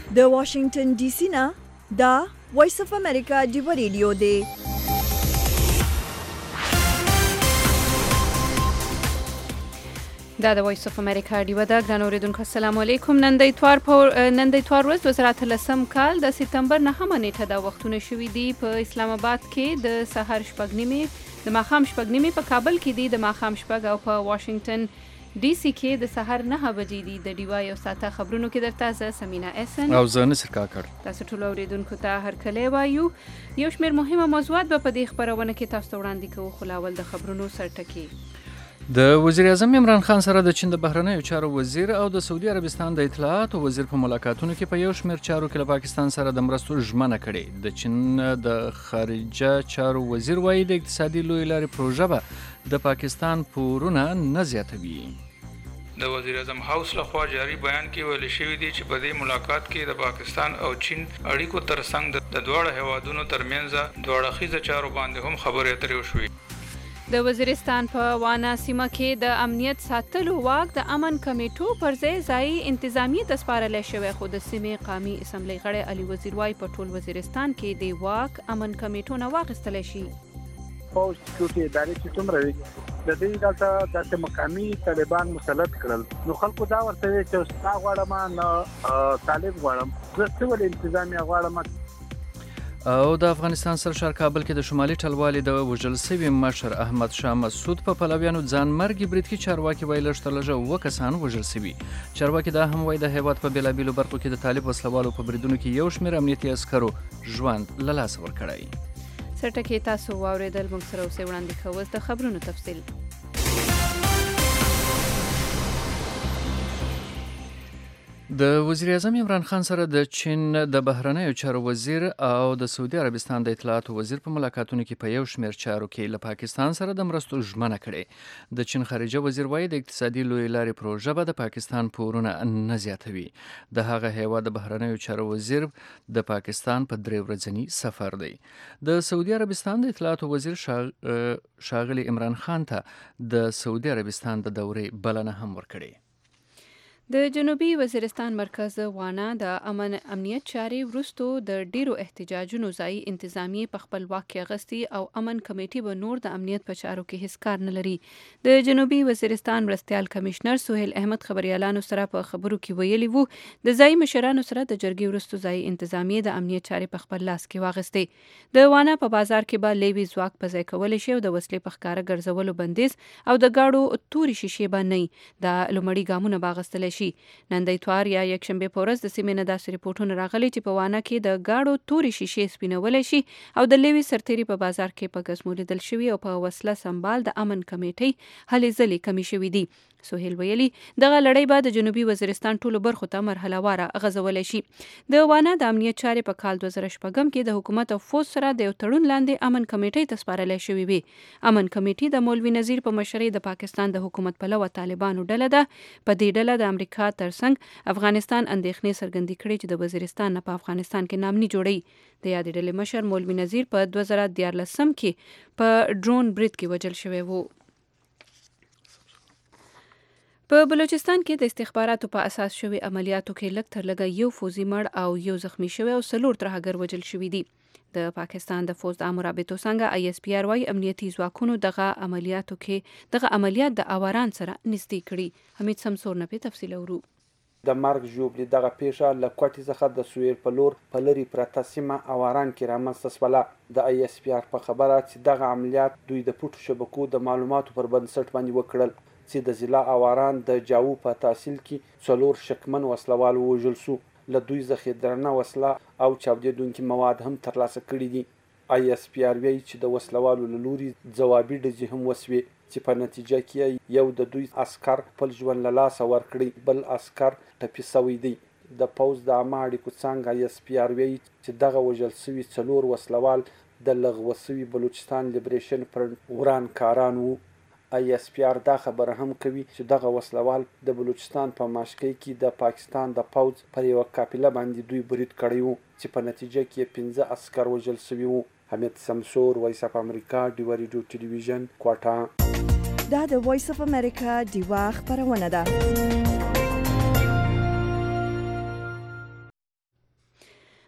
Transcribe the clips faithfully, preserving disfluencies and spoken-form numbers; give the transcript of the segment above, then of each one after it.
د واشنگټن ډي سي نه دا وایس اف امریکا ډیو ریډیو دی. دا د وایس اف امریکا ډیو ده. ګران اوریدونکو السلام علیکم. نن د اتوار په نن د اتوار ورځ دوه زره اتلسم کال د سپتمبر نهمه نیټه دا وختونه شوي دي. په اسلام آباد کې د سحر شپږ نیمې د ماښام شپږ نیمې په کابل کې دي د ماښام شپږ او په واشنگټن ډي سي کې د سحر نهه بجې دي. د ډیوا یو ساعته خبرونو کې درته زه سمینا احسن او زه نصر کاکړ تاسو ټول اوریدونکو ته هرکلی وایو. یو شمېر مهمه موضوعات به په دې خپرونه کې تاسو ته وړاندې کوو، خو لاول د خبرونو سرټکي. د وزیر اعظم عمران خان سره د چین د بهرنیو چارو وزیر او د سعودي عربستان د اطلاعاتو وزیر په ملاقاتونو کې په یو شمېر چارو کې له پاکستان سره د مرستو ژمنه کړې. د چین د خارجه چارو وزیر وایي د اقتصادي لویې لارې پروژه به د پاکستان پورونه نه زیاتوي. د وزیر اعظم هاوس لخوا جاری بیان کې ویل شوی دی چې په دې ملاقات کې د پاکستان او چین اړیکو ترڅنګ د دواړو هیوادونو ترمنځ دوه اړخیزه چارو باندې هم خبرې اترې وشوې. د وزیرستان په وانا سیمه کې د امنیت ساتلو واک د امن کمیټو پر ځای ځایي انتظامی ته سپارلی شوی، خو د سیمې قومي اسمبلی غړی علي وزیر وایي په ټول وزیرستان کې د واک امن کمیټو نه واخیستلی شي. پوز سکیورټي ادارې چې څومره وي د دې دلته داسې مقامي طالبان مسلط کړل، نو خلکو دا ورته وایي چې ستا غواړم نه طالب غواړم، زه څه ولې انتظامیه غواړم. او د افغانستان سرشار کابل کې د شمالي ټلوالې د وژل شوي مشر احمد شاه مسعود په پلویانو ځان مرګي برید کې چارواکي وایي لږ تر لږه اووه کسان وژل شوي. چارواکي دا هم وایي د هیواد په بېلابېلو برخو کې د طالب وسلوالو په بریدونو کې یو شمېر امنیتي عسکرو ژوند له لاسه ورکړی. سرټکي تاسو واورېدل، موږ سره اوسئ. وړاندې کوو اوس د خبرونو تفصیل. د وزیر اعظم عمران خان سره د چین د بهرنیو چارو وزیر او د سعودي عربستان د اطلاعاتو وزیر په ملاقاتونو کې په یو شمېر چارو کې له پاکستان سره د مرستو ژمنه کړې. د چین خارجه وزیر وایي د اقتصادي لویې لارې پروژه به د پاکستان پورونه نه زیاتوي. د هغه هیواد د بهرنیو چارو وزیر د پاکستان په درې ورځني سفر دی. د سعودي عربستان د اطلاعاتو وزیر ښاغلي عمران خان ته د سعودي عربستان د دورې بلنه هم ورکړې. د جنوبي وزیرستان مرکز وانا د امن امنیت چارې وروستو د ډیرو احتجاجونو ځایي انتظامی په خپل واک کې اخیستي او امن کمیټې به نور د امنیت په چارو کې هیڅ کار نه لري. د جنوبي وزیرستان مرستیال کمشنر سهیل احمد خبریالانو سره په خبرو کې ویلي وو د ځایي مشرانو سره د جرګې وروستو ځایي انتظامی د امنیت چارې په خپل لاس کې واخیستې. د وانا په بازار کې به لیوي ځواک په ځای کولی شي او د وسلې په ښکاره ګرځولو بندیز او د ګاډو تورې شیشې به نه وي. دا لومړي ګامونه به اخیستلی شي. نن د اتوار یا یکشنبې په ورځ د سیمې نه داسې رپورټونه راغلي چې په وانا کې د ګاډو تورې شیشې سپینولی شي او د لیوي سرتیري په بازار کې په ګزمو لیدل شوي او په وسله سمبال د امن کمیټۍ هلې ځلې کمې شوي دي. سهیل ویلي دغه لړۍ به د جنوبي وزیرستان ټولو برخو ته مرحله واره غځولی شي. د وانا د امنیت چارې په کال دوه زره شپږم کې د حکومت او فوج سره د یو تړون لاندې امن کمیټۍ ته سپارلی شوي وي. امن کمیټې د مولوي نذیر په مشرۍ د پاکستان د حکومت پلوه طالبانو ډله ده. په دې ډله د امریکا ترڅنګ افغانستان اندېښنې څرګندې کړې چې د وزیرستان نه په افغانستان کې نامني جوړوي. د یادې ډلې مشر مولوي نذیر په دوه زره دیارلسم کې په ډرون برید کې وژل شوی و. په بلوچستان کې د استخباراتو په اساس شوي عملیاتو کې لږ تر لږه یو فوزي مړ او یو زخمی شوی او څلور ترهګر وژل شوي دي. د پاکستان د فوج د عامو رابطو څنګه آی اس پی آر وايي امنیتي ځواکونو دغه عملیاتو کې دغه عملیات د اواران سره نږدې کړي. حمید سمسور نه په تفصیل اورو. د مرګ ژوبلې دغه پیښه له کوټې څخه د سویل په لور په لرې پرته سیمه اواران کې رامنځته شوله. د آی اس پی آر په خبره چې دغه عملیات دوی د پټو شبکو د معلوماتو پر بنسټ باندې وکړل چې د ضلع اواران د جاوو په تحصیل کې څلور شکمن وسلوال ووژل شو. له دوی څخه درنه وسله او چاودېدونکي مواد هم ترلاسه کړي دي. آی اس پی آر وایي چې د وسلوالو له لوري ځوابي ډزې هم وسوې چې په نتیجه کې یو د دوی عسکر خپل ژوند له لاسه ورکړی، بل عسکر ټپي سوی دی. د پوځ د عامه اړیکو څانګه آی اس پی آر وایي چې دغه وژل سوي څلور وسلوال د لغوه سوي بلوچستان لیبریشن فرنټ ورانکاران وو. آی اس پی آر دا خبره هم کوي چې دغه وسلوال د بلوچستان په ماشکۍ کې د پاکستان د پوځ پر یوه قافله باندې دوی برید کړی وو چې په نتیجه کې پنځه عسکر وژل سوي وو. حمید سمسور، وایس اف امریکا، ډیوا ریډیو ټلویزیون، کوټه. دا د وایس اف امریکا ډیوا خبرونه ده.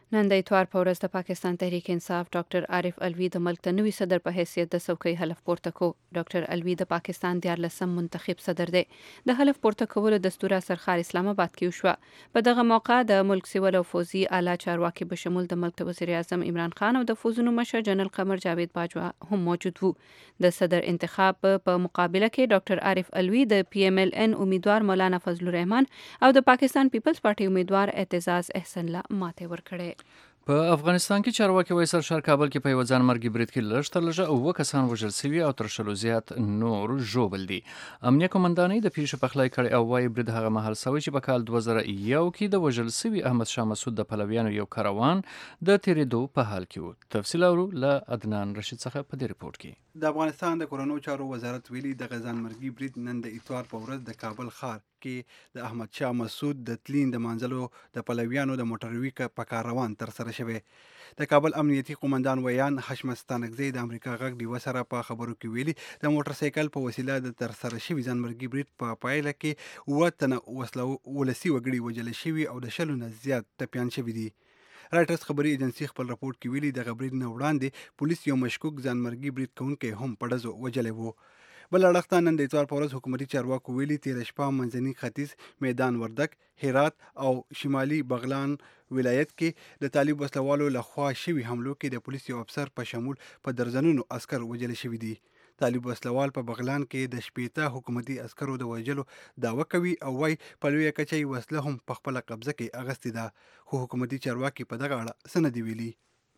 نن د اتوار په ورځ د پاکستان تحریک انصاف ډاکټر عارف الوی د ملک د نوي صدر په حیثیت د څوکۍ حلف پورته کو. ډاکټر الوی د پاکستان دیارلسم منتخب صدر دی. د حلف پورته کولو دستور سرخار اسلام آباد کې وشو. په دغه موقع د ملک سیول او فوزي اعلی چارواکي بشمول د ملک وزیر اعظم عمران خان او د فوزونو مشر جنرال قمر جاوید باجوا هم موجود وو. د صدر انتخاب په مقابله کې ډاکټر عارف الوی د پی ایم ایل ان امیدوار مولانا فضل الرحمن او د پاکستان پیپلز پارټي امیدوار اعتزاز احسن الله ماته ورکړي. په افغانستان کې چارواکي وایي سرشار کابل کې په یو ځانمرګي برید کې لږ تر لږه اووه کسان وژل شوي او تر شلو زیات نور ژوبل دي. امنیه قومندانۍ د پیښې پخلی کړی او وایي برید هغه مهال سوی چې په کال دوه زره یو کې د وژل شوي احمد شاه مسعود د پلویانو یو کاروان د تېرېدو په حال کې و. تفصیل اورو له عدنان رشید څخه په دې رپورټ کې. د افغانستان د کورونو چارو وزارت ویلي د ځانمرګي برید نن د اتوار په ورځ د کابل ښار کې د احمد شاه مسعود د تلین د منځلو د پلویانو د موټروي په کار روان تر سره شوی. د کابل امنیتي قومندان ویان حشمت ستانکزی د امریکا غږ ډیوه سره په خبرو کې ویلي د موټر سایکل په وسیله د تر سره شوي ځانمرګي برید په پایله کې اووه تنه ولسي وګړي وژل شوي او د شلو نه زیات ټپیان شوي دي. رایټرز خبري ایجنسي خپل راپورټ کې ویلي د برید نه وړاندې پولیس یو مشکوک ځانمرګي برید کوونکی هم په ډزو وژلی و. بل اړخته نن د اتوار په ورځ حکومتي چارواکو ویلي تېره شپه منځني ختیځ میدان وردک، هرات او شمالي بغلان ولایت کې د طالب وسلوالو لخوا شوي حملو کې د پولیس یو افسر په شمول په درجنونو عسکر وژل شوي دي. طالب وسلوال په بغلان کې د شپېته حکومتي عسکرو د وژلو دعوه کوي او وايي په لویه کچه یې وسله هم په خپله قبضه کې اخیستې ده، خو حکومتي چارواکي په دغه اړه څه نه دي ویلي.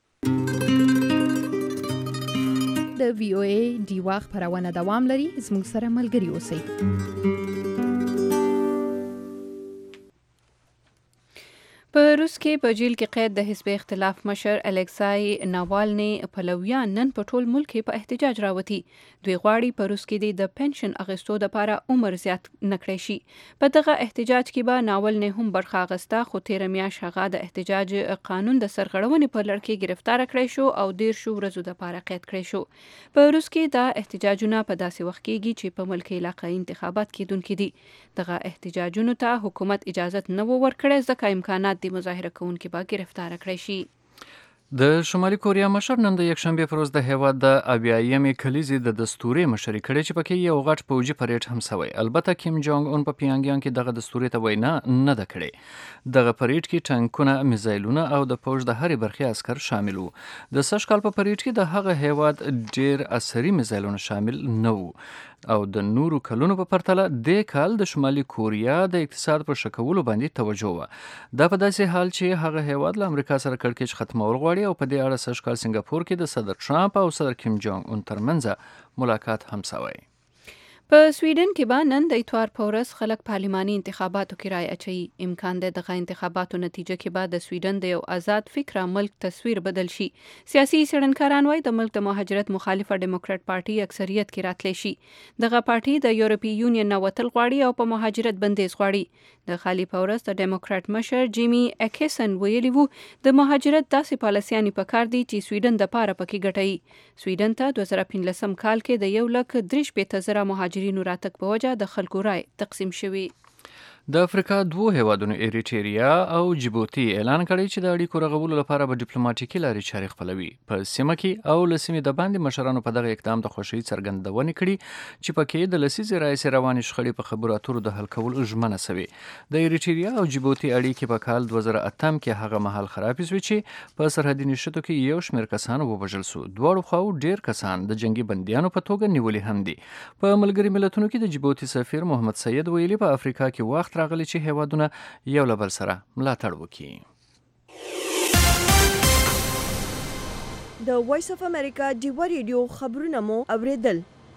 د وی او ای ډیوا خپرونه دوام لري. زموږ سره ملګري اوسئ. په روس کې په جیل کې قید د حزب اختلاف مشر الکسای ناوالني پلویان نن په ټول ملک په احتجاج راوتی. دوی غواړي په روس کې د پنشن اخیستو لپاره عمر زیات نکړی شي. په دغه احتجاج کې به ناولني هم برخه اخیسته، خو تیره میاشت هغه د احتجاج قانون د سرغړونې په لړ کې گرفتار کړی شو او ډیر شو ورځو لپاره قید کړی شو. په روس کې دا احتجاجونه په داسې وخت کېږي چې په ملک علاقايي انتخابات کېدونکي دي. دغه احتجاجونو ته حکومت اجازه نه ورکړي ځکه امکانات د مظاهره کوونکي به گرفتار کړی شي. د شمالي کوریا مشر نن د یکشنبې پر ورځ د هیواد د اویایمې کلیزې د دستوري مشري کړې چې پکې یو غټ پوځي پریډ هم سوی. البته کیم جونګ اون په پیانګیانګ کې دغه دستوري ته وینا نه ده کړې. دغه پریډ کې ټانکونه، میزایلونه او د پوځ د هرې برخې عسکر شامل وو. د سږ کال په پریډ کې د هغه هیواد ډیر عسکري میزایلونه شامل نه وو او د نورو کلونو په پرتله د کال د شمالي کوریا د اقتصاد په شکولو باندې توجه و. دا په داسې حال چې هغه هیواد له امریکا سره کړکېچ ختمول غواړي او په دې اړه سږ کال سنګاپور کې د صدر ټرمپ او صدر کیم جونګ اون ترمنځ ملاقات هم شوی. په سویډن کې به نن د اتوار په ورځ خلک پارلماني انتخاباتو کې رای اچوي. امکان دی دغه انتخاباتو نتیجه کې به د سویډن د یو آزاد فکره ملک تصویر بدل شي. سیاسي څېړنکاران وایي د ملک د مهاجرت مخالفه ډیموکراټ پارټي اکثریت کې راتلی شي. دغه پارټي د یورپي یونین نه وتل غواړي او په مهاجرت بندیز غواړي. د خالي په ورځ د ډیموکراټ مشر جیمی اکیسن ویلي وو د مهاجرت داسې پالیسیانې پکار دي چې سویډن د پاره پکې ګټي. سویډن ته دوه زره پنځلسم کال کې د یو لک درې شپېته زره مهاجرینو راتګ په وجه د خلکو رای تقسیم شوی. د افریقا دوه هیوادونو ایریټریا او جیبوتي اعلان کړی چې د اړیکو رغولو لپاره به ډیپلوماټیکي لارې چارې خپلوي. په سیمه کې او له سیمې د باندې مشرانو په دغه اقدام د خوښۍ څرګندونې کړي چې پکې د لسیزې راهیسې روانې شخړې په خبرو اترو د حل کولو ژمنه سوې. د ایریټریا او جیبوتي اړیکې په کال دوه زره اتم کې هغه مهال خرابې شوې چې په سرحدي نښتو کې یو شمېر کسان ووژل شو. دواړو خواو ډېر کسان د جنګي بندیانو په توګه نیولي هم دي. په ملګري ملتونو کې د جیبوتي سفیر محمد سید ویلي په افریقا کې وخت راغلی چې هیوادونه یو له بل سره ملاتړ وکړي. د وایس اف امریکا ډیوا ریډیو خبرونه مو اوریدل.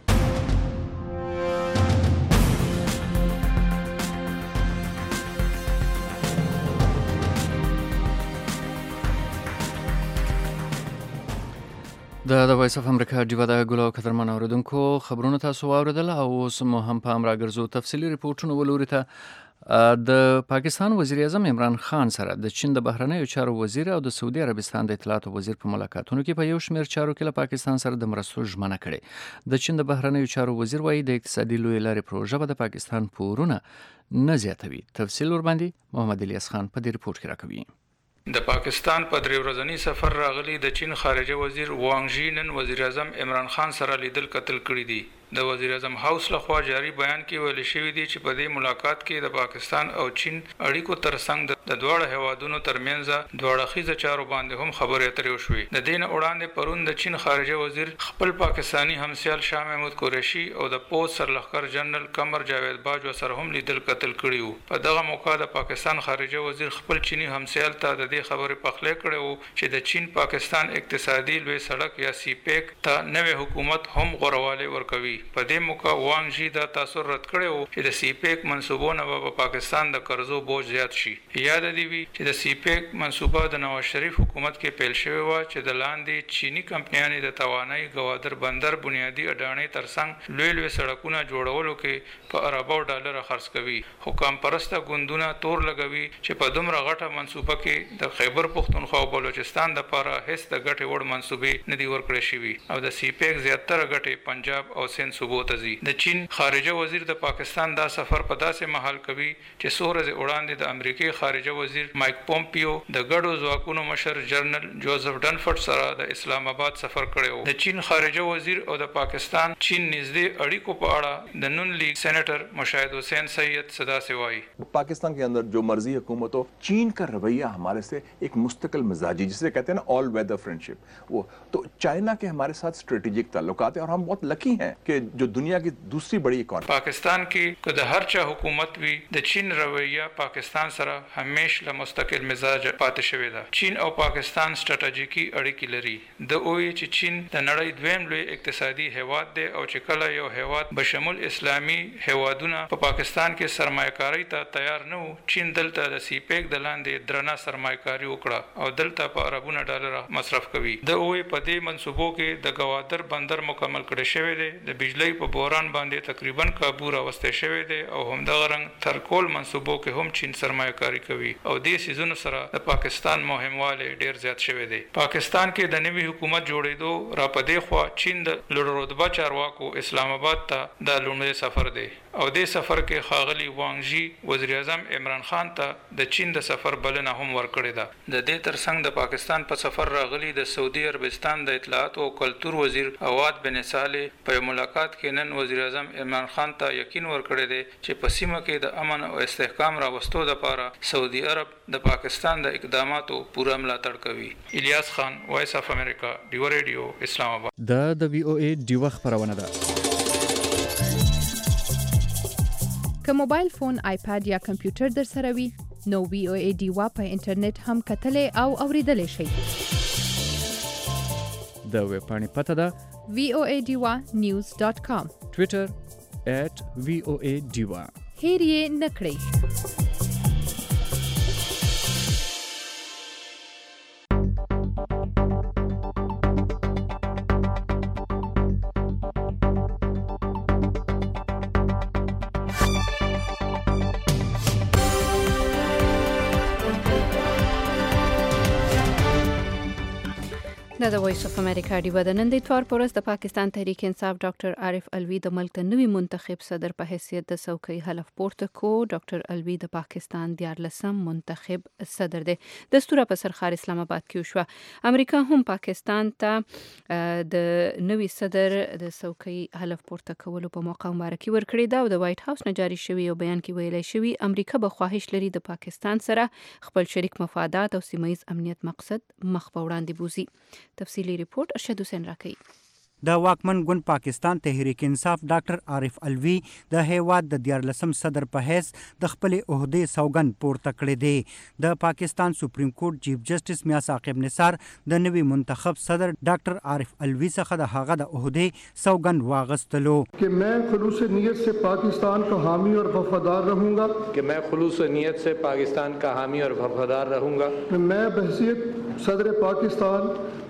د د وایس اف امریکا ډیوا د ګلو قدرمن اوریدونکو خبرونه تاسو واوریدل او اوس مو هم په امر راګرځو تفصیلی ریپورتونه ولوري ته. د پاکستان وزیر اعظم عمران خان سره د چین د بهرنیو چارو وزیر او د سعودي عربستان د اطلاعاتو وزیر په ملاقاتونو کې په یو شمېر چارو کې له پاکستان سره د مرستو ژمنه کړې. د چین د بهرنیو چارو وزیر وایي د اقتصادي لوی لارې پروژه به د پاکستان پورونه نه زیاتوي. تفصیل ورباندې محمد الیاس خان په دې ریپورت کې راکوي. د پاکستان په درې ورځنی سفر راغلي د چین خارجه وزیر وانګ ژی نن وزیر اعظم عمران خان سره لیدل کتل کړی دی. د وزیر اعظم هاوس لخوا جاری بیان کې ویل شوی دی چې په دې ملاقات کې د پاکستان او چین اړیکو ترڅنګ د دواړو هیوادونو ترمنځ دواړه خیزه چارو باندې هم خبرې اترې وشوې. د دین وړاندې پرون د چین خارجه وزیر خپل پاکستانی همسیال شاه محمود قریشي او د پوز سرلښکر جنرال قمر جاوید باجوا سره هم لیدل کتل کړي وو. په دغه موقع د پاکستان خارجه وزیر خپل چینی همسیال ته د دې خبرې پخلی کړی وو چې د چین پاکستان اقتصادي لوی سړک یا سی پیک ته نوې حکومت هم غوروالی ورکوي. په دې موقع وانګ ژی دا تاثر رد کړی وو چې د سی پیک منصوبونه به پاکستان د قرضو بوج زیات شي. یاد دی وی چې د سی پیک منصوبه د نواز شریف حکومت کې پیل شوی و چې د لاندې چینی کمپنیانو د توانایي گوادر بندر بنیادی اډانې ترڅنګ لوی لوی سړکونه جوړولو کې په اربو ډالر خرڅ کوي. حکام پرسته ګوندونه تور لګوي چې په دومره غټه منصوبه کې د خیبر پختونخوا او بلوچستان د لپاره هیڅ د غټي وړ منصوبې نه دی ورکړې شوی او د سی پیک زیاتره غټي پنجاب او سند صوبو ته ځي. د چین خارجه وزیر د پاکستان دا سفر په داسې مهال کوي چې څو ورځې وړاندې د امریکای خارجه وزیر مایک پومپیو د ګډو ځواکونو مشر جنرال جوزف ډنفورد سره د اسلام آباد سفر کړی و. د چین خارجه وزیر او د پاکستان چین نږدې اړیکو په اړه د نون لیگ سینیټر مشاهد حسین سید صدا سے وايي पाकिस्तान के अंदर जो मर्जी हुकूमत हो, चीन का रवैया हमारे से एक मुस्तकिल मिजाजी, जिसे कहते हैं ना ऑल वेदर फ्रेंडशिप, वो तो चाइना के हमारे साथ स्ट्रेटेजिक ताल्लुकात हैं और हम बहुत लकी हैं कि जो दुनिया की दूसरी बड़ी इकॉनमी पाकिस्तान की को د هر چا حکومت وی د چین رویه پاکستان سره همیشه له مستقل مزاج پاتې شوی ده. چین او پاکستان ستراتیژیکي اړیکې لري. د اوې چې چین د نړۍ دویم لوی اقتصادي هیواد دی او چې کله یو هیواد بشمول اسلامي هیوادونه په پاکستان کې سرمایه‌کاري ته تیار نه وو، چین دلته د سی پیک د لاندې درنه سرمایه‌کاري وکړه او دلته په اربونه ډالر مصرف کوي. د اوې په دې منصوبو کې د گوادر بندر مکمل کړی شوی دی. د بجلی په بوران باندې تقریبا کابو راوسته شوی دی او همدغه رنګ تر کول منصوبو کې هم چین سرمایه‌کاري کوي او دې سيزونو سره د پاکستان مهمواله ډیر زیات شوی دی. پاکستان کې د نوي حکومت جوړېدو را پدې خو چین د لوړ رتبه چارواکو اسلام آباد ته د لومړي سفر دی او دې سفر کې خاغلی وانګ ژی وزیر اعظم عمران خان ته د چین د سفر بلنه هم ورکړې ده. د دې ترڅنګ د پاکستان په سفر راغلي د سعودي عربستان د اطلاعات او کلتور وزیر اواد بن صالح په ملاقات کې نن وزیر اعظم عمران خان ته یقین ورکړی دی چې په سیمه کې د امن او استحکام راوستو لپاره سعودي عرب د پاکستان د اقداماتو پوره ملاتړ کوي. الیاس خان، وایس اف امریکا، ډیو ریډیو، اسلام آباد. د د وی او ای ډیو خبرونه ده. که موبایل فون، آیپاد یا کمپیوټر در سره وي نو وی او ای ډیوا په انټرنیټ هم کتلې او اوریدلې شئ. د ویب پاڼې پته ده وی او ای ډیوا نیوز ډاٹ کام، ټویټر ایٹ وی او ای ډیوا. هیر یې نه کړئ. دا د وایس اف امریکا دی د نن د اتوار پر ورځ د پاکستان تحریک انصاف ډاکټر عارف الوی د ملک د نوي منتخب صدر په حیثیت د څوکۍ حلف پورته کو. ډاکټر الوی د پاکستان دیارلسم منتخب صدر دی. دستور په سرخار اسلام آباد کې وشو. امریکا هم پاکستان ته د نوي صدر د څوکۍ حلف پورته کولو په موقع مبارکي ورکړې ده او د وایټ هاوس نه جاری شوی یو بیان کې ویلي شوی امریکا به خواهش لري د پاکستان سره خپل شریک مفادات او سیمه ییز امنیت مقصد مخ په وړاندې بوزي. تفصیلی ریپورت ارشد حسین راکړي. د واکمن ګوند پاکستان تحریک انصاف ډاکټر عارف الوی د هیواد د دیارلسم صدر په حیث د خپل عہدې سوګند پورته کړی دی. د پاکستان سپریم کورټ چیف جسټس میاں ثاقب نثار د نوي منتخب صدر ډاکټر عارف الوی څخه د هغه د عہدې سوګند واغستلو کہ میں خلوص نیت سے پاکستان کا حامی اور وفادار رہوں گا کہ میں خلوص نیت سے پاکستان کا حامی اور وفادار رہوں گا. میں بحیثیت صدر پاکستان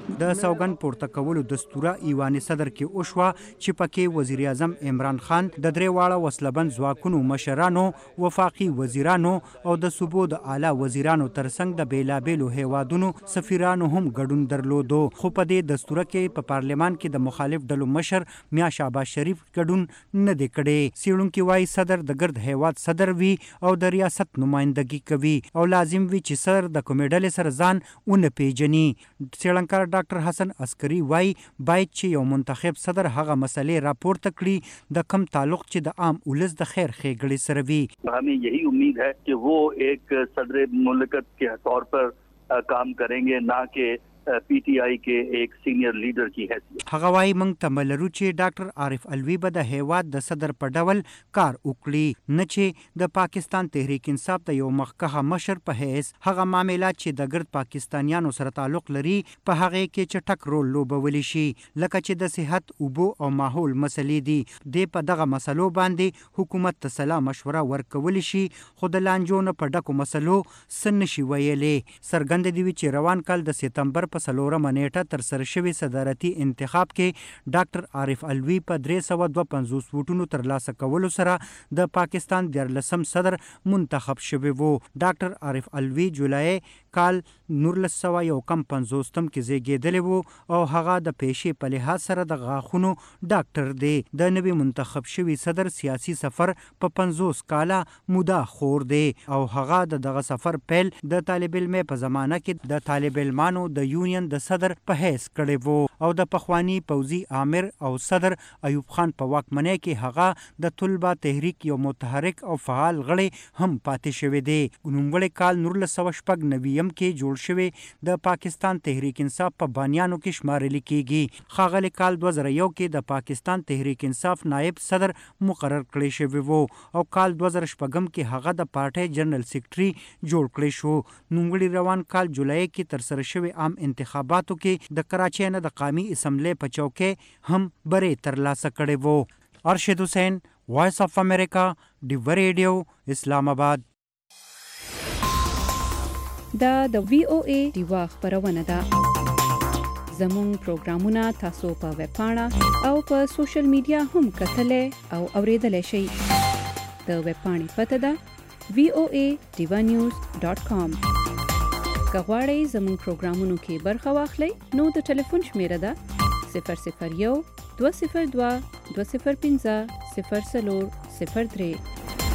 د سوګند پورته کولو دستوره ایوان صدر کې اوشوا چې پکې وزیر اعظم عمران خان د درې واړه وسلبند ځواکونو مشرانو، وفاقي وزیرانو او د صوبو د اعلی وزیرانو ترڅنګ د بیلابیلو هیوادونو سفیرانو هم ګډون درلودو. خو په دې دستوره کې په پارلمان کې د مخالف ډلو مشر میا شهباز شریف ګډون نه دی کړی. څېړونکي وایي صدر د ګرد هیواد صدر وي او د ریاست نمایندګي کوي او لازم وي چې صدر د کومې ډلې سره ځان ونه پیژني. څېړنکار ډاکټر حسن عسکري وایي باید چې یو منتخب صدر هغه مسلې راپورته کړي د کم تعلق چې د عام ولس د خیر ښېګړې سره وي. हमें यही उम्मीद है कि वो एक सदर मुल्कत के तौर पर काम करेंगे, ना कि پی ټی آی کې ایک سینیئر لیډر کی حیثیت. هغه وایي موږ تمه لرو چې ډاکټر عارف الوی به د هیواد د صدر په ډول کار وکړي، نه چې د پاکستان تحریک انصاف د یو مخکښه مشر په حیث هغه معاملات چې د ګرد پاکستانیانو سره تعلق لري په هغې کې چټک رول لوبولی شي، لکه چې د صحت، اوبو او ماحول مسلې دي. دی په دغه مسلو باندې حکومت ته سلا مشوره ورکولی شي، خو د لانجو نه په ډکو مسلو څه نشي ویلی. څرګنده دي چې روان کال د سپتمبر په څلورمه نیټه تر سره شوي صدارتي انتخاب کې ډاکټر عارف الوی په درې سوه دوه پنځوس ووټونو ترلاسه کولو سره د پاکستان دیارلسم صدر منتخب شوی و. ډاکټر عارف الوی جولای کال نولس سوه یو کم پنځوستم کې زیږېدلی و او هغه د پیشې په لحاظ سره د غاښونو ډاکټر دی. د نوي منتخب شوي صدر سیاسي سفر په پنځوس کاله موده خور دی او هغه د دغه سفر پیل د طالب علمۍ په زمانه کې د طالب علمانو د یونین د صدر په حیث کړی وو او د پخوانی پوځي آمر او صدر ایوب خان په واکمنۍ کې هغه د طلبه تحریک یو متحرک او فعال غړی هم پاتې شوی دی. نوموړی کال نولس سوه شپږ نویم کې جوړ شوی د پاکستان تحریک انصاف په بانیانو کې شمارل کیږي. ښاغلي کال دوه زره یو کې د پاکستان تحریک انصاف نائب صدر مقرر کړی شوی وو او کال دوه زره شپږم کې هغه د پارټۍ جنرال سیکرټري جوړ کړی شو. نوموړي روان کال جولای کې تر سره شوی عام انتخاباتو کې د کراچۍ نه د قومي اسمبلی په چوکۍ هم برې ترلاسه کړی وو. ارشد حسین، وایس آف امریکا، ډیو ریډیو، اسلام آباد. دا د وی او ای ډیوا خبرونه ده. زموږ پروګرامونه تاسو په ویب پاڼه او په سوشل میډیا هم کتلای او اوریدلای شئ. د ویب پاڼې پته ده وی او ای ډیوا نیوز ډاټ کام. که غواړئ زموږ پروګرامونو کې برخه واخلئ نو د ټلیفون شمیره ده صفر صفر یو دوه صفر دوه دوه صفر پنځه صفر څلور صفر درې.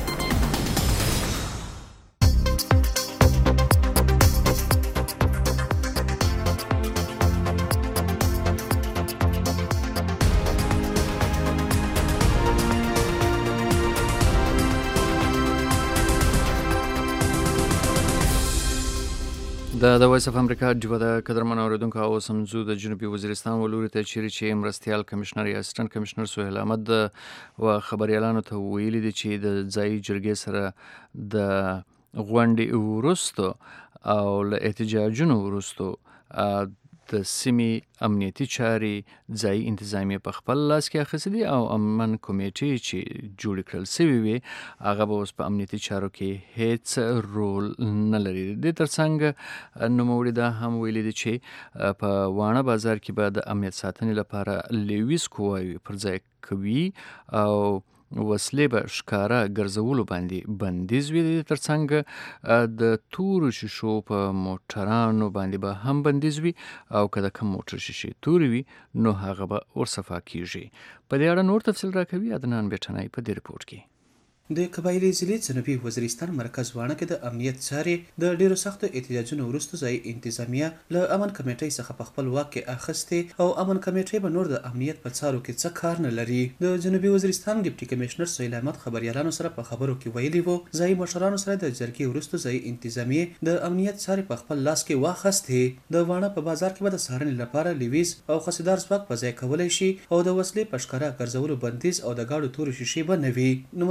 د د وایس اف امریکا ډیوا د قدرمن اوریدونکو او سمزو د جنوبي وزیرستان ولوري ته چیرې چې مرستیال کمشنر یا اسسټنټ کمشنر سهیل احمد و خبريالانو ته ویلي دي چې د ځای جرګې سره د غونډې وروسته او له احتجاجونو وروسته د سیمې امنیتي چارې ځای انتظامیه په خپل لاس کې اخیستې دي او امن کمیټې چې جوړ کړل شوی وي هغه به اوس په امنیتي چارو کې هیڅ رول نه لري. د ترڅنګ نوموړي دا هم ویلي دي چې په وانه بازار کې به د امنیت ساتنې لپاره لیویس کووای پر ځای کوي او وسلې به ښکاره ګرځولو باندې بندیز وي. د ترڅنګ د تورو شیشو په موټرانو باندې به هم بندیز وي او که د کوم موټر شیشې تورې وي نو هغه به ورصفا کیږي. په دې اړه نور تفصیل راکوي عدنان بیټنای په دې رپورټ کې. د قبایلی ضلع جنوبي وزیرستان مرکز وانه کې د امنیت چارې د ډیرو سختو احتجاجونو وروسته ځای انتظامیه له امن کمیټې څخه په خپل واک کې اخیستې او امن کمیټې به نور د امنیت په چارو کې څه کار نه لري. د جنوبي وزیرستان ډیپټي کمشنر سهیل احمد خبريالانو سره په خبرو کې ویلي وو ځای مشرانو سره د جرګې وروسته ځای انتظامیه د امنیت چارې په خپل لاس کې واخیستې. د وانه په بازار کې به د سهارنې لپاره لیویز او خسیدار ځواک په ځای کولای شي او د وسلې په ښکاره ګرځولو بندیز او د گاډو تورو شیشې به نه وي. نو وړي ویلي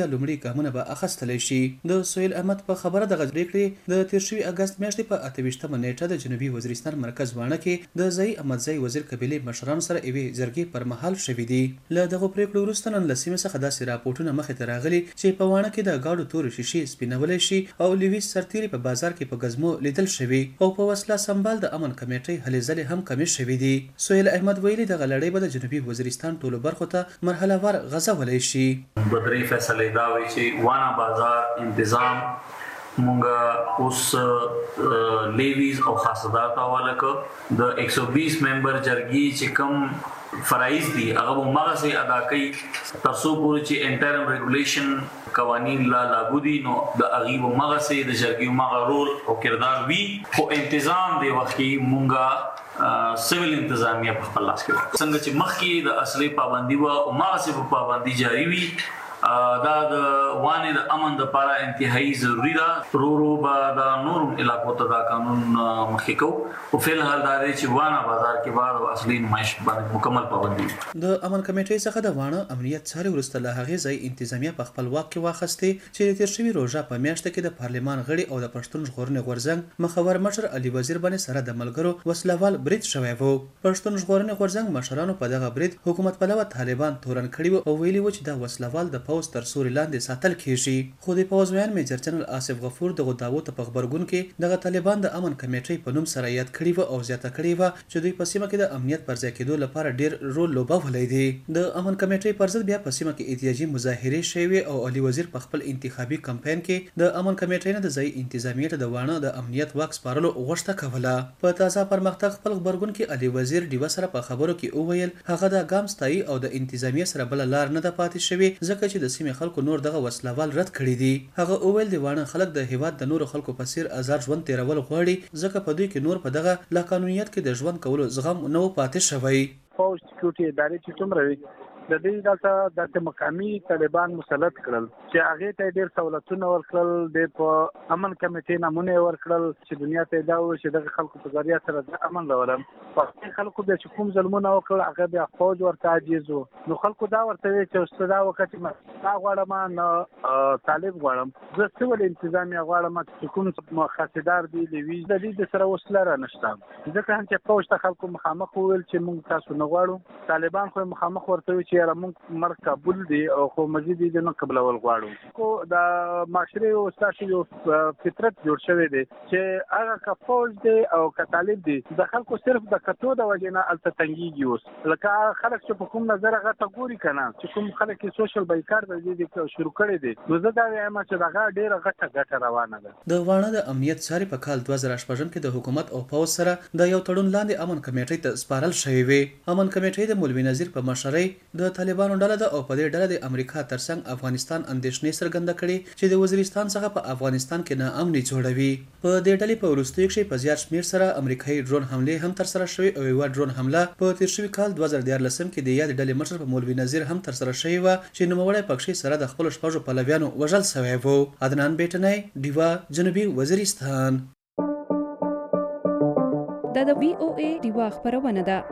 د لومړي ګامونه به اخیستلی شي. د سهیل احمد په خبره دغه پریکړې د تیر شوي اګست میاشتې په اته ویشتمه نیټه د جنوبي وزیرستان مرکز واڼه کې د ځایي احمدزی وزیر قبیلې مشرانو سره یوې جرګې پر مهال شوي دي. له دغو پریکړو وروسته نن له سیمې څخه داسې راپورټونه مخې ته راغلي چې په واڼه کې د ګاډو تورې شیشې سپینولی شي او لویس سرتیري په بازار کې په ګزمو لیدل شوي او په وسله سمبال د امن کمیټۍ هلې ځلې هم کمې شوي دي. سهیل احمد ویلي دغه لړۍ به د جنوبي وزیرستان ټولو برخو ته مرحله وار غځولی شي. بدري فیصلې دا وایي چې واڼه بازار انتظام مونږه اوس لیویز او خاصدار ته حواله کړ. د ایک سو بیس ممبر جرګې چې کوم فرایض دي هغه به هماغسې ادا کوي تر څو پورې چې انټرم ریګولیشن قوانین لا لاګو دي نو د هغې به هماغسې د جرګې هماغه رول او کردار وي. خو انتظام دی وخت کې مونږه سیول انتظامیه په خپل لاس کې وه. څنګه چې مخکې د اصلي پابندي وه هماغسې به پابندي جاري وي. دا د وانې د امن دپاره انتهایی ضروري ده. ورو ورو به دا نورو علاقو ته دا قانون مخکې کوو. خو فلحال دا دی چې وانه بازار کې به د اصلي نمایش باندې مکمل پابندي وي. د امن کمیټۍ څخه د واڼه امنیت څارې وروسته له هغې ځای انتظامیه په خپل واک کې واخیستې چې د تېر شوي روژه په میاشته کې د پارلمان غړي او د پښتون ژغورنې غورځنګ مخور مشر علي وزیر باندې سره د ملګرو وسلوال برید شوی و. پښتون ژغورنې غورځنګ مشرانو په دغه برید حکومت پلوه طالبان تورن کړي وو او ویلي و چې دا وسلوال د پوځ تر سوري لاندې ساتل کیږي. خو د پوځ ویان میجر جنرال آصف غفور دغه دعوو ته په غبرګون کې دغه طالبان د امن کمیټۍ په نوم سره یاد کړي وو او زیاته کړې وه چې دوی په سیمه کې د امنیت پر ځای کېدو لپاره ډېر رول لوبولی دی. د امن کمیټۍ پر ضد بیا په سیمه کې احتجاجي مظاهرې شوې او علي وزیر په خپل انتخابي کمپاین کې د امن کمیټۍ نه د ځای انتظامیې ته د واڼه د امنیت واک سپارلو غوښتنه کوله. په تازه پرمختګ خپل غبرګون کې علي وزیر ډیوه سره په خبرو کې وویل هغه د ګام ستایي او د انتظامیې سره بله لار نه ده پاتې شوې ځکه چې د سیمې خلکو نور دغه وسلوال رد کړي دي. هغه وویل د واڼه خلک د هیواد د نورو خلکو په څیر آزاد ژوند تیرول غواړي ځکه په دوی کې نور په دغه لا قانونیت کې د ژوند کولو زغم نه و پاتې شوی. فوج سکیورټي ادارې چې څومره وي د دې دلته د مقامي طالبان مسلط کړل چې هغه ته ډېر سہولتونه ورکړل. د په امن کمیټې نمونه ورکړل چې دنیا ته دا و چې د خلکو په ذریعہ سره د امن راولم. په خلکو به چې کوم ظلمونه وکړل هغه بیا فوج ورته عاجز و. نو خلکو دا ورته وی چې استاد وخت ما دا غواړم نه طالب غواړم زه سیول انتظامیه غواړم چې کوم خاصدار دی لوي د دې سره وسله را نشته ځکه چې فوج ته خلکو مخامخ ویل چې موږ تاسو نه غواړو. طالبان خو مخامخ ورته وی چې را موږ مر قبول دي او خو مزید دې نه قبول غواړو. کو دا معاشري او استاد یو فطرت جوړ شوی دی چې هغه کا فوج دی او کا طالب دی د خلکو صرف د کتو د وجنه الته تنګيږي. اوس لکه خلک چې په کوم نظر هغه ته ګوري کنه چې کوم خلک چې سوشل بایکار د دې شروع کړي دي نو زه دا وایم چې دا ډیره غټه غټه روانه ده. د واڼه د امنیت څاري په کال دوه زره شپږم کې د حکومت او پوځ سره د یو تړون لاندې امن کمیټې ته سپارل شوی وي. امن کمیټې د مولوي نذیر په مشرۍ د طالبانو ډله ده او په دې ډله د امریکا ترڅنګ افغانستان اندېښنې څرګنده کړې چې د وزیرستان څخه په افغانستان کې ناامني جوړوي. په دې ډلې په وروستیو کې په زیات شمېر سره امریکایي ډرون حملې هم ترسره شوې او یوه ډرون حمله په تیر شوي کال دوه زره دیارلسم کې د یادې ډلې مشر په مولوي نذیر هم ترسره شوې وه چې نوموړی پکښې سره د خپلو شپږو پلویانو وژل سوی و. عدنان بیټنی ډیوا جنوبي وزیرستان. دا د وی او ای ډیوا خبرونه ده.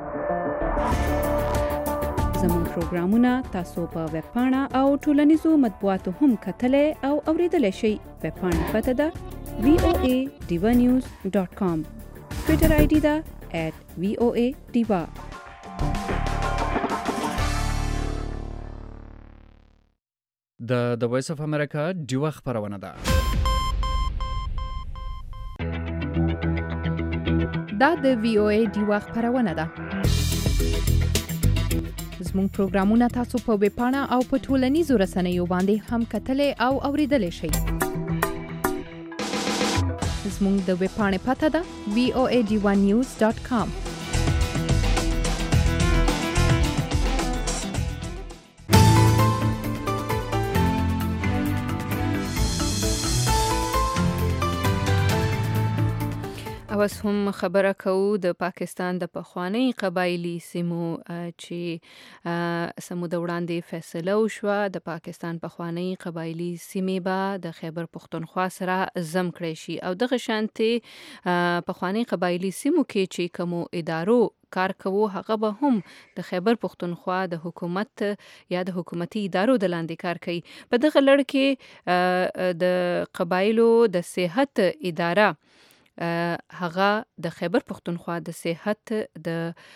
زموږ پروګرامونه تاسو په ویب پاڼه او ټولنیزو مطبوعاتو هم کتلی او اوریدلی شئ. ویب پاڼه پته ده وی او ای ډیوا نیوز ډاټ کام. ټویټر آی ډي ده ایټ وی او ای ډیوا. د د وایس اف امریکا ډیوا خبرونه ده. دا د وی او ای ډیوا خبرونه ده. زموږ پروګرامونه تاسو په ویب پاڼه او په ټولنیزو رسنیو باندې هم کتلی او اوریدلی شئ. زموږ د ویب پاڼې پته ده وی او ای ډیوا نیوز ډاټ کام. اوس هم خبره کوو د پاکستان د پخوانی قبایلی سیمو چې سمو د وړاندې فیصله وشوه د پاکستان پخوانی قبایلی سیمې به د خیبر پختونخوا سره ضم کړی شي او دغه شانتي پخوانی قبایلی سیمو کې چې کومو ادارو کار کوو هغه به هم د خیبر پختونخوا د حکومت یا د حکومتي ادارو د لاندې کار کوي. په دغه لړ کې د قبایلو د صحت اداره هغه د خیبر پختونخوا د صحت د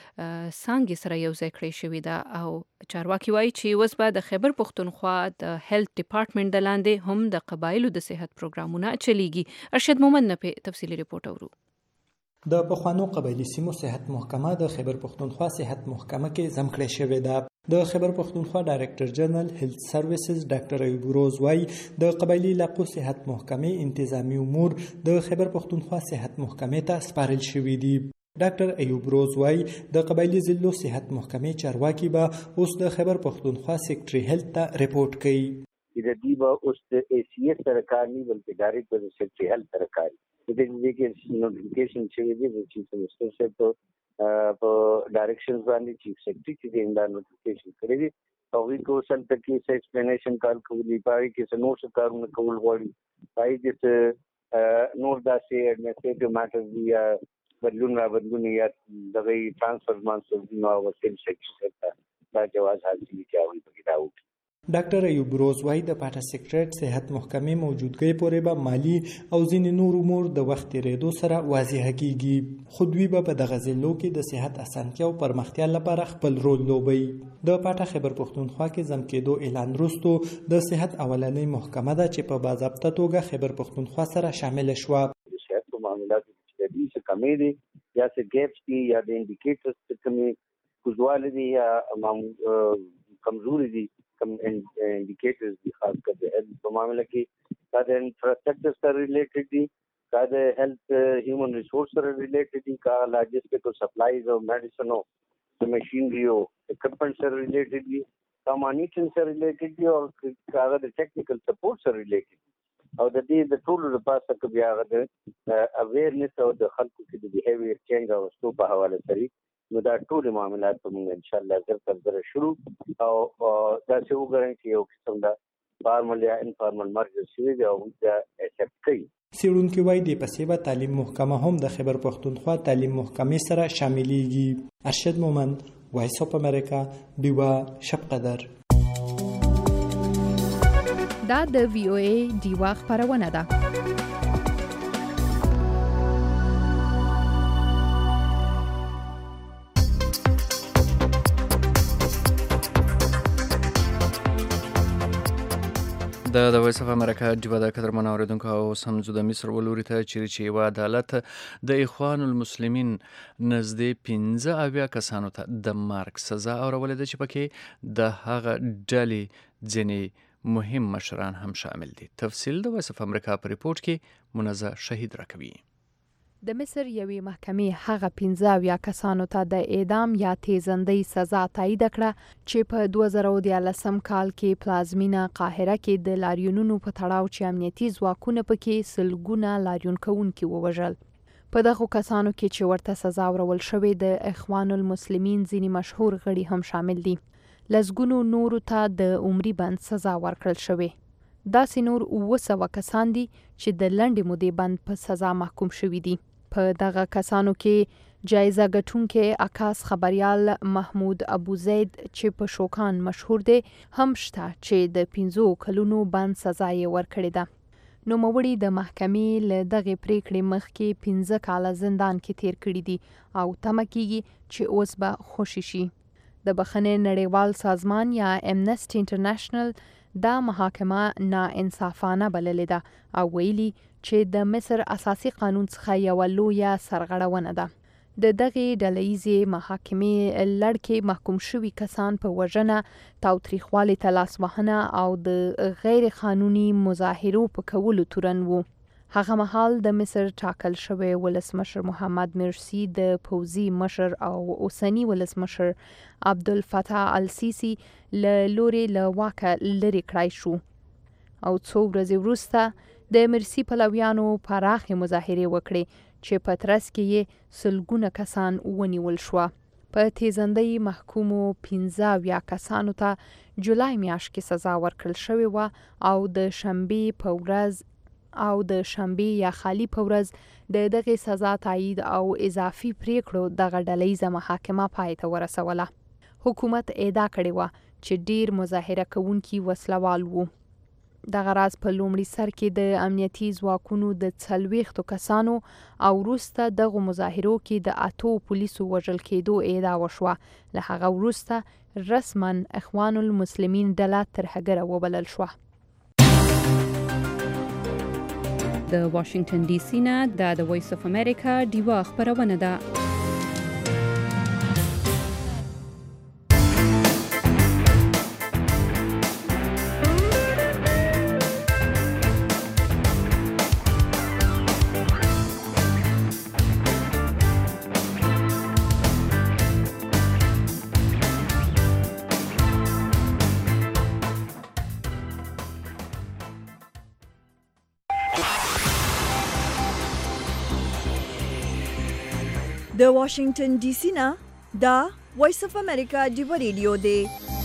څانګې سره یو ځای کړی شوې ده او چارواکي وایي چې اوس به د خیبر پختونخوا د هیلث ډپارټمنټ د لاندې هم د قبایلو د صحت پروګرامونه چلیږي. ارشد مومند نه په تفصیلي رپورټ اورو. د پخوانو قبایلی سیمو صحت محکمه د خیبر پختونخوا صحت محکمه کې ضم کړی شوې ده. د خیبر پختونخوا ډایریکټر جنرال هیلث سرویسز ډاکټر ایوب روز وايي د قبایلی علاقو صحت محکمې انتظامی امور د خیبر پختونخوا صحت محکمې ته سپارل شوي دي. ډاکټر ایوب روز وايي د قبایلی ضلعو صحت محکمې چارواکي به اوس د خیبر پختونخوا سیکټري هیلث ته ریپورټ کوي. د دې به اوس د ای سی ایس سره کار نه بلکې ډایرکټ د سیکټري هیلث سره کار. د دې کې نوټیفیکیشن شوی دی چې چیف منسٹر صاحب ته په ډایرکشن باندې چیف سیکرټری چې دا نوټیفیکیشن کړی دی او وی کو سل تکي څه ایکسپلینیشن کار کوي پای کې څه نوټس کارونه کول غواړي پای کې نور داسې ایڈمنسټریټیو ماټر دی یا بدلون را بدلون یا دغه ټرانسفر مانسل نو وسیل سیکرټری ته دا جواز حاصل کیږي په کتابو. ډاکټر ایوب روز وايي د پاټا سیکریټریټ صحت محکمې موجودګۍ پورې به مالی او ځینې نور امور د وخت تیریدو سره واضح کیږي. خو دوی به په دغه ضلعو کې د صحت اسانتیا او پرمختیا لپاره خپل رول لوبوي. د پاټا خیبر پختونخوا کې ضم کېدو اعلان وروسته د صحت اولنۍ محکمه ده چې په باضابطه توګه خیبر پختونخوا سره شامل شوه. د صحت په معاملاتو کې د دې څه کمی دي یا څه ګیپس دي یا د انډیکیټرز څه کمی کوزواله دي یا کمزوري دي کم انډیکیټرز دي خاص کر د هیلث په معاملې کې دا د انفراستراکچر سره ریلیټډ دي کا د هیلث هیومن ریسورس سره ریلیټډ دي کا لاجسټیک او سپلایز او میډیسن او مشینری او اکوپمنٹ سره ریلیټډ دي کا مانیټرینګ سره ریلیټډ دي او کا د ټیکنیکل سپورټ سره ریلیټډ او د دې د ټولو لپاره څه بیا د اویرنس او د خلکو کې د بیهیویر چینج او ستو په حواله سره نو دا ټول معاملات په موږ ان شاء الله زر تر زر شروع او دا څه وګورئ چې یو قسم دا فارمل یا انفارمل مرګ شوی دی او دا اکسپټ کوي. څېړونکي وایي د پسې به تعلیم محکمه هم د خیبر پختونخوا تعلیم محکمې سره شاملېږي. ارشد مومند، وایس اف امریکا، ډیوا شبقدر. دا د وی او ای ډیوا خبرونه ده. د د وایس اف امریکا ډیوا د قدرمن اوریدونکو او سمزو د مصر ولوري ته چیرې چې یو عدالت د اخوان المسلمین نزدې پنځه اویا کسانو ته د مرګ سزا اورولې ده چې پکې د هغه ډلې ځینې مهم مشران هم شامل دي. تفصیل د وایس اف امریکا په ریپورت کې منزه شهید راکوي. د مصر یوې محکمې هغه پنځه اویا کسانو ته د اعدام یا تیزندۍ سزا تایید کړه چې په دوه زره دیارلسم کال کې پلازمینه قاهره کې د لاریونونو په تړاو چې امنیتي ځواکونه پکې سلګونه لاریون کوونکي ووژل. په دغو کسانو کې چې ورته سزا ورول شوې د اخوان المسلمین ځینې مشهور غړي هم شامل دي. لسګونو نورو ته د عمري بند سزا ورکړل شوې. داسې نور اوه سوه کسان دي چې د لنډې مودې بند په سزا محکوم شوي دي. په دغه کسانو کې جایزه ګټونکي عکاس خبریال محمود ابو زید چې په شوکان مشهور دی هم شته چې د پنځو کلونو بند سزا یې ورکړې ده. نوموړي د محکمې له دغې پریکړې مخکې پنځه کاله زندان کې تیر کړي دي او تمه کیږي چې اوس به خوشي شي. د بخښنې نړیوال سازمان یا امنسټي انټرنیشنل دا محاکمه ناانصافانه بللې ده او ویلي چې د مصر اساسي قانون څخه یوه لویه سرغړونه ده. د دغې ډلهییزې محاکمې لړ کې محکوم شوي کسان په وژنه، تاوتریخوالي ته لاس وهنه او د غیر قانوني مظاهرو په کولو تورن وو. هغه مهال د مصر ټاکل شوی ولسمشر محمد مرسی د پوځي مشر او اوسني ولسمشر عبدالفتاح السیسی له لورې له واکه لرې کړای شو او څو ورځې وروسته د مرسی پلویانو پراخې مظاهرې وکړې چې په ترڅ کې یې سلګونه کسان ونیول شوه. په تیزندۍ محکومو پنځه اویا کسانو ته جولای میاشت کې سزا ورکړل شوې وه او د شنبې په ورځ او د شنبې یا خالی په ورځ د دغې سزا تایید او اضافي پریکړو دغه ډلهیزه محاکمه پای ته ورسوله. حکومت ادعا کړې وه چې ډیر مظاهره کوونکي وسلوال وو. دغه راز په لومړي سر کې د امنیتي ځواکونو د څلوېښتو کسانو او وروسته دغو مظاهرو کې د اتو پولیسو وژل کېدو ادعا وشوه. له هغه وروسته رسما اخوان المسلمین ډله ترهګره وبلل شوه. د واشنگټن ډي سي نه د وایس اف امریکا ډیوا خبرونه ده. د واشنگټن ډي سي نه دا وایس اف امریکا ډیوا ریډیو دی.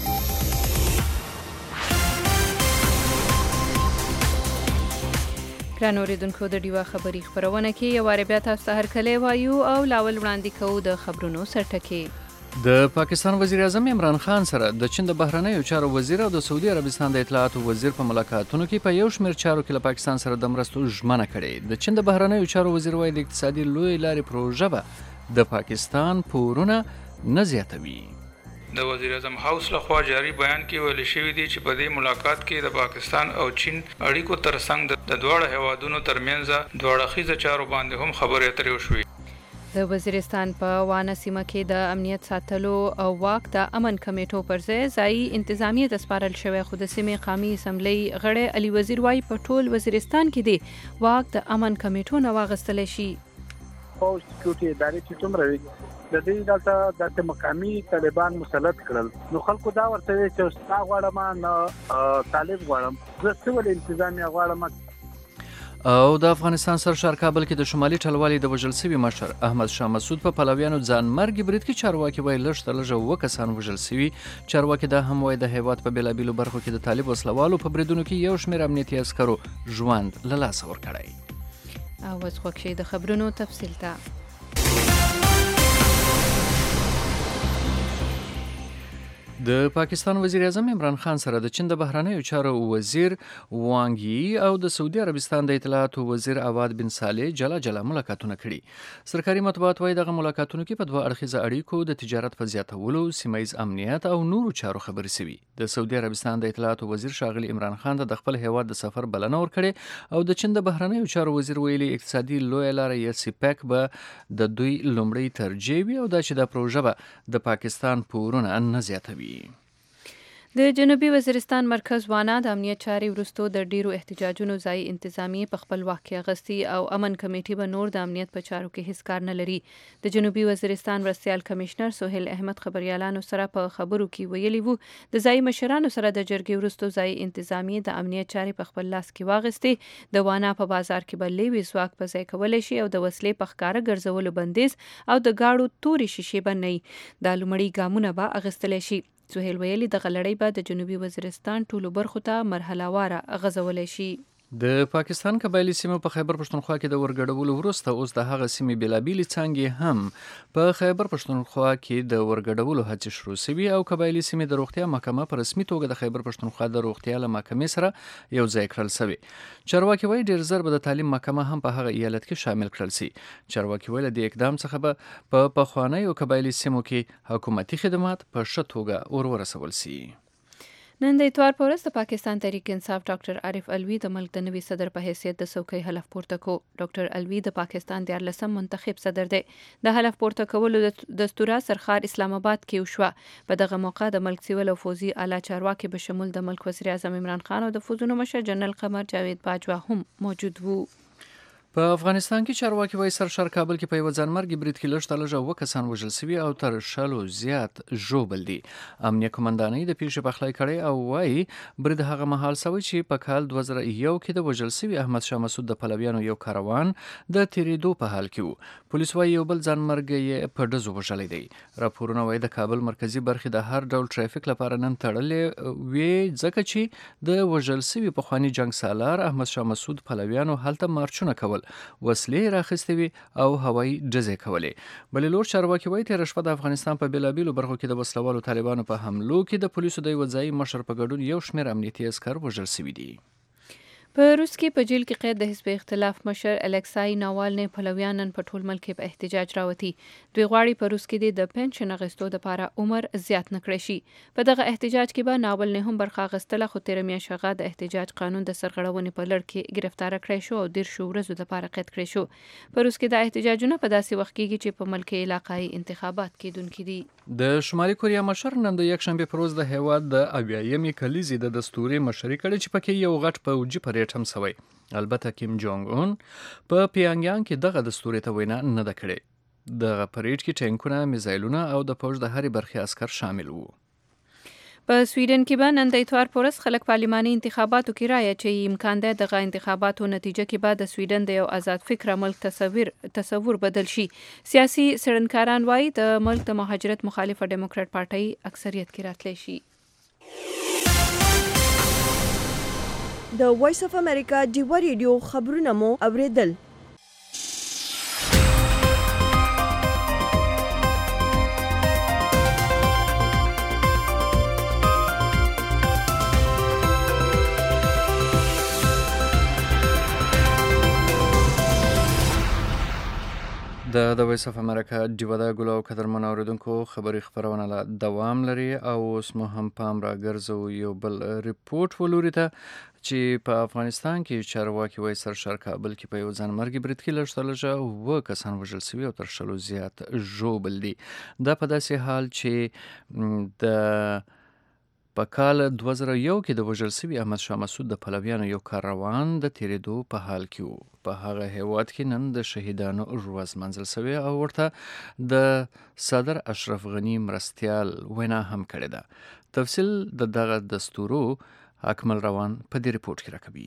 ګران اوریدونکو د ډیوا خبري خبرونه کې یو واره بیا تاسو ته هرکلی وایو او لاول وړاندې کوو د خبرونو سرټکي. د پاکستان وزیر اعظم عمران خان سره د چین د بهرنیو چارو وزیر او د سعودي عربستان د اطلاعاتو وزیر په ملاقاتونو کې په یو شمېر چارو کې له پاکستان سره د مرستو ژمنه کړې. د چین د بهرنیو چارو وزیر وایي د اقتصادي لوی لارې پروژه به د پاکستان پورونه نه زیاتوي. د وزیر اعظم هاوس لخوا جاری بیان کې ویل شوی دی چې په دې ملاقات کې د پاکستان او چین اړیکو ترڅنګ د دواړو هیوادونو ترمنځ دواړه اړخیزه چارو باندې هم خبرې اترې وشوې. د وزیرستان په وانه سیمه کې د امنیت ساتلو او واک د امن کمیټو پر ځای ځایي انتظامیه د سپارل شوی خو د سیمې قومي اسمبلی غړی علي وزیر وايي په ټول وزیرستان کې دی واک د امن کمیټو نه واغستل شي. فوج سکیورټي ادارې چې څومره وي د دې دلته د مقامي طالبان مسلط کړل نو خلکو دا ورته چې ستا غواړم نه طالب غواړم زه سول انتظامیه غواړم. او د افغانستان سرشار کابل کې د شمالي ټلوالې د وژل شوي مشر احمد شاه مسعود په پلویانو ځان مرګ برید کې چارواکي وایي لږ تر لږه اووه کسان وژل شوي. چارواکي دا هم وایي د هیواد په بېلابېلو برخو کې د طالب وسلوالو په بریدونو کې یو شمېر امنیتي عسکرو ژوند له لاسه ورکړی. او اوس خوښ شئ د خبرونو تفصیل ته. د پاکستان وزیر اعظم عمران خان سره د چین د بهرنیو چارو وزیر وانګ یي او د سعودي عربستان د اطلاعاتو وزیر عواد بن صالح جلا جلا ملاقاتونه کړي. سرکاري مطبوعات وايي دغه ملاقاتونو کې په دوه اړخیزه اړیکو د تجارت په زیاتولو، سیمایي امنیت او نورو چارو خبرې شوي. د سعودي عربستان د اطلاعاتو وزیر شاغلي عمران خان د خپل هیواد د سفر بلنه ورکړې او د چین د بهرنیو چارو وزیر ویلي اقتصادي لوی لارې یا سیپک به د دوی لومړی ترجیح وي او دا چې دا پروژه به د پاکستان پورونه نه زیاتوي. د جنوبي وزیرستان مرکز وانا د امنیت چارې وروستو د ډیرو احتجاجونو ځای انتظامیه په خپل واک کې اغستي او امن کمیټې به نور د امنیت په چارو کې هیڅ کار نه لري. د جنوبي وزیرستان مرستیال کمشنر سهیل احمد خبريالانو سره په خبرو کې ویلي وو د ځای مشرانو سره د جرګې وروستو ځای انتظامیه د امنیت چارې په خپل لاس کې واغستي. د وانا په بازار کې به لوی ځواک په ځای کولای شي او د وسلې په ښکاره ګرځولو بندیز او د گاډو تورې شیشې به نه د لومړی ګامونه به اغستلی شي. سهیل ویلي دغه لړۍ به د جنوبي وزیرستان ټولو برخو ته مرحله واره غځولی شي. د پاکستان قبایلی سیمو په خیبر پښتونخوا کې د ورګډولو وروسته اوس د هغه سیمې بېلابېلې څانګې هم په خیبر پښتونخوا کې د ورګډولو هڅې شروع شوي او قبایلی سیمې د روغتیا محکمه په رسمي توګه د خیبر پښتونخوا د روغتیا له محکمې سره یو ځای کړل شوي. چارواکي وایي ډېر زر به د تعلیم محکمه هم په هغه ایالت کې شامل کړل شي. چارواکي وایي له دې اقدام څخه به په پخوانیو قبایلی سیمو کې حکومتي خدمات په ښه توګه ور ورسول شي. نن د اتوار په ورځ د پاکستان تحریک انصاف ډاکټر عارف الوی د ملک د نوي صدر په حیثیت د څوکۍ حلف پورته کو. ډاکټر الوی د پاکستان دیارلسم منتخب صدر دی. د حلف پورته کولو دستوره سرخار اسلام آباد کې وشوه. په دغه موقع د ملک سیول او فوزي اعلی چارواکي به شمول د ملک وزیر اعظم عمران خان او د فوزونو مشر جنرال قمر جاوید باجوا هم موجود وو. په افغانستان کې چارواکي وایي سرشار کابل کې په یو ځانمرګي برید کې لږ تر لږه اووه کسان وژل شوي او تر شلو زیات ژوبل دي. امنیه قومندانۍ د پیښې پخلی کړی او وایي برید هغه مهال سوی چې په کال دوه زره یو کې د وژل شوي احمد شاه مسعود د پلویانو یو کاروان د تیریدو په حال کې و. پولیس وایي یو بل ځانمرګی یې په ډزو وژلی دی. راپورونه وایي د کابل مرکزي برخې د هر ډول ټرافیک لپاره نن تړلې وې ځکه چې د وژل شوي پخواني جنګ سالار احمد شاه مسعود پلویانو هلته مارچونه کول، وسلې راخستې وي او هوایي ډزې کولې. بلې لور چارواکي وایي تېره شپه د افغانستان په بېلابېلو برخو کې د وسلوالو طالبانو په حملو کې د پولیسو د یوه ځایي مشر په ګډون یو شمېر امنیتي عسکر وژل شوي دي. په روس کې په جیل کې قید د حزب اختلاف مشر الکسای ناوالنی پلویان نن په ټول ملک کې په احتجاج راوتی. دوی غواړي په روس کې د پنشن اخیستو لپاره عمر زیات نکړی شي. په دغه احتجاج کې به ناولنی هم برخه اخیستله، خو تېره میاشت هغه د احتجاج قانون د سرغړونې په لړ کې ګرفتار کړی شو او دېرشو ورځو لپاره قید کړی شو. په روس کې د احتجاجونه په داسې وخت کېږي چې په ملک کې علاقایي انتخابات کېدونکي دي. د شمالي کوریا مشر نن د یکشنبې پر ورځ د هېواد د اویایمې کلیزې د دستوري مشري کړې چې پکې یو غټ پوځي پریډ هم سوی. البته کیم جونګ اون په پیانګیانګ کې دغه دستوري ته وینا نه ده کړې. دغه پریډ کې ټینکونه، میزایلونه او د پوځ د هرې برخې عسکر شامل وو. په سویډن کې به نن د اتوار په ورځ خلک پارلماني انتخاباتو کې رایه چې امکان دی دغه انتخاباتو نتیجه کې به د سویډن د یو آزاد فکره ملک تصور تصور بدل شي. سیاسي څېړنکاران وایي د ملک د مهاجرت مخالفه ډیموکراټ پارټۍ اکثریت کې راتلی شي. د وایس اف امریکا ډیوا ریډیو خبرونه مو اوریدل. د د وایس اف امریکا ډیوا د ګلو او قدرمن اوریدونکو خبري خبرونه لا دوام لري او اوس مو هم پام را ګرځو یو بل ریپورت ولوري ته چې په افغانستان کې چارواکي وایي سرشار کابل کې په یو ځانمرګي برید کې لږ تر لږه اووه کسان وژل شوي او تر شلو زیات ژوبل دي. دا په داسې حال چې د په کال دوه زره یو کې د وژل شوي احمد شاه مسعود د پلویانو یو کاروان د تیریدو په حال کې و. په هغه هیواد کې نن د شهیدانو ورځ منځل شوې او ورته د صدر اشرف غني مرستیال وینا هم کړې ده. تفصیل د دغه دستورو اکمل روان په دې ریپورت کې راکوي.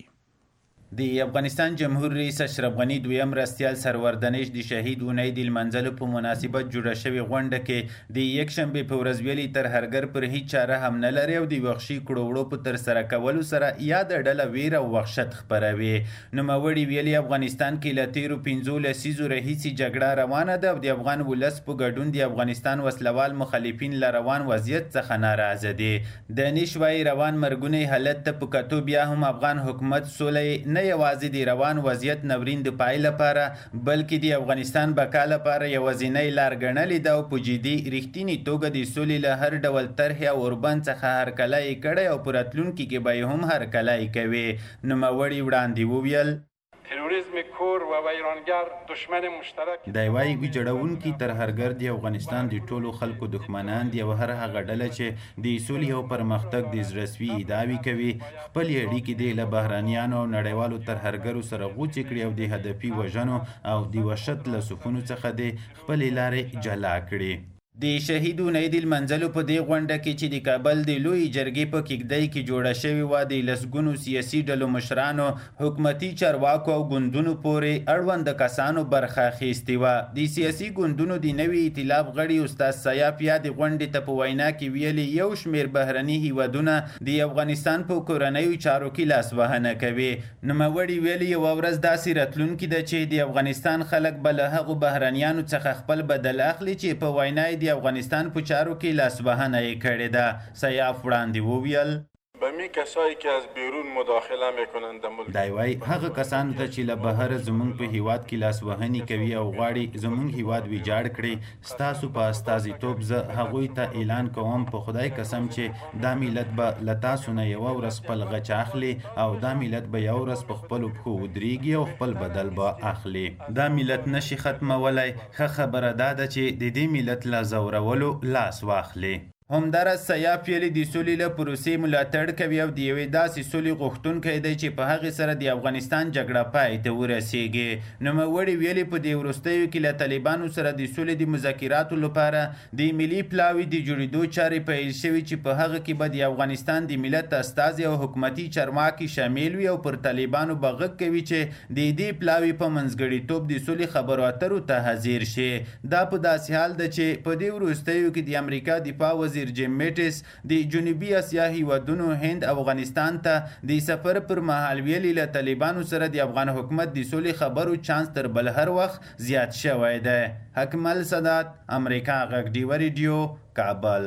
د افغانستان جمهور رئیس اشرف غني دویم مرستیال سرور دانش د شهید اونۍ د لمانځلو په مناسبت جوړه شوې غونډه کې د یکشنبې په ورځ ویلي ترهګر پر هیڅ چاره هم نه لري او د وحشي کړو وړو په ترسره کولو سره یاده ډله ویر او وحشت خپروي. نوموړي ویلي افغانستان کې له تېرو پنځو لسیزو راهیسې جګړه روانه ده او د افغان ولس په ګډون د افغانستان وسلوال مخالفین له روان وضعیت څخه ناراضه دي. دانش وایي روان مرګونی حالت ته په کتو بیا هم افغان حکومت سوله نه یوازې د روان وضعیت نورین د پای لپاره بلکې د افغانستان بقا لپاره یوازینۍ لار ګڼلې ده او په جدي رښتینې توګه د سولې له هر ډول طرحې او اوربند څخه هرکلی کړی او په راتلونکي کې به یې هم هرکلی کوي. نوموړي وړاندې وویل تروریسم کور و ویرانگر دشمن مشترک دی وایي ویجاړونکي ترهګر د افغانستان د ټولو خلکو دښمنان دي او هر هغه ډله چې د سولې او پرمختګ د زړهسوي ادعاوې کوي خپلې اړیکې دې له بهرانیانو او نړیوالو ترهګرو سره غوڅې کړي او د هدفي وژنو او د وحشت له سفونو څخه دې خپلې لارې جلا کړي. د شهید اونۍ د لمانځلو په دې غونډه کې چې د کابل د لوی جرګې په کیږدۍ کې جوړه شوې وه د لسګونو سیاسي ډلو مشرانو، حکومتي چارواکو او ګوندونو پورې اړونده کسانو برخه اخیستې وه. د سیاسي ګوندونو د نوي ائتلاف غړي استاد سیاف یا د غونډې ته په وینا کې ویلي یو شمېر بهرني هیوادونه د افغانستان په کورنیو چارو کې لاسوهنه کوي. نوموړي ویلي یوه ورځ داسې راتلونکي ده چې د افغانستان خلک به له هغو بهرنیانو څخه خپل بدل اخلي چې په وینا د افغانستان په چارو کې لاسوهنه یې کړې ده. سیاف وړاندې وویل بمی کسایی که از بیرون مداخله میکنند در ملک دی وایي هغه کسانو ته چې له بهر زموږ په هیواد کې لاسوهنې کوي او غواړي زموږ هیواد ویجاړ کړي ستاسو په استازیتوب زه هغوی ته اعلان کوم په خدای قسم چې دا ملت به له تاسو نه یوه ورځ خپل غچ اخلي او دا ملت به یوه ورځ په خپلو پښو ودرېږي او خپل بدل به اخلي. دا ملت نشي ختمولی. ښه خبره دا ده چې د دې ملت له ځورولو لاس واخلي. همدارس سیاف ویلي د سولې له پروسې ملاتړ کوي او د یوې داسې سولې غوښتونکی دی چې په هغې سره د افغانستان جګړه پای ته ورسیږي. نوموړي ویلي په دې وروستیو کې له طالبانو سره د سولې د مذاکراتو لپاره د ملي پلاوي د جوړېدو چارې پیل شوي چې په هغه کې به د افغانستان د ملت استازي او حکومتي چارواکي شامل وي او پر طالبانو به غږ کوي چې د دې پلاوي په منځګړیتوب د سولې خبرو اترو ته حاضر شي. دا په داسې حال ده چې په دې وروستیو کې د امریکا دفاع وزیر جیم میټس د جنوبي اسیا هیوادونو هند او افغانستان ته د سفر پر مهال ویلي له طالبانو سره د افغان حکومت د سولې خبرو چانس تر بل هر وخت زیات شوی دی. حکمل سادات، امریکا غږ ډیوه ریډیو، کابل.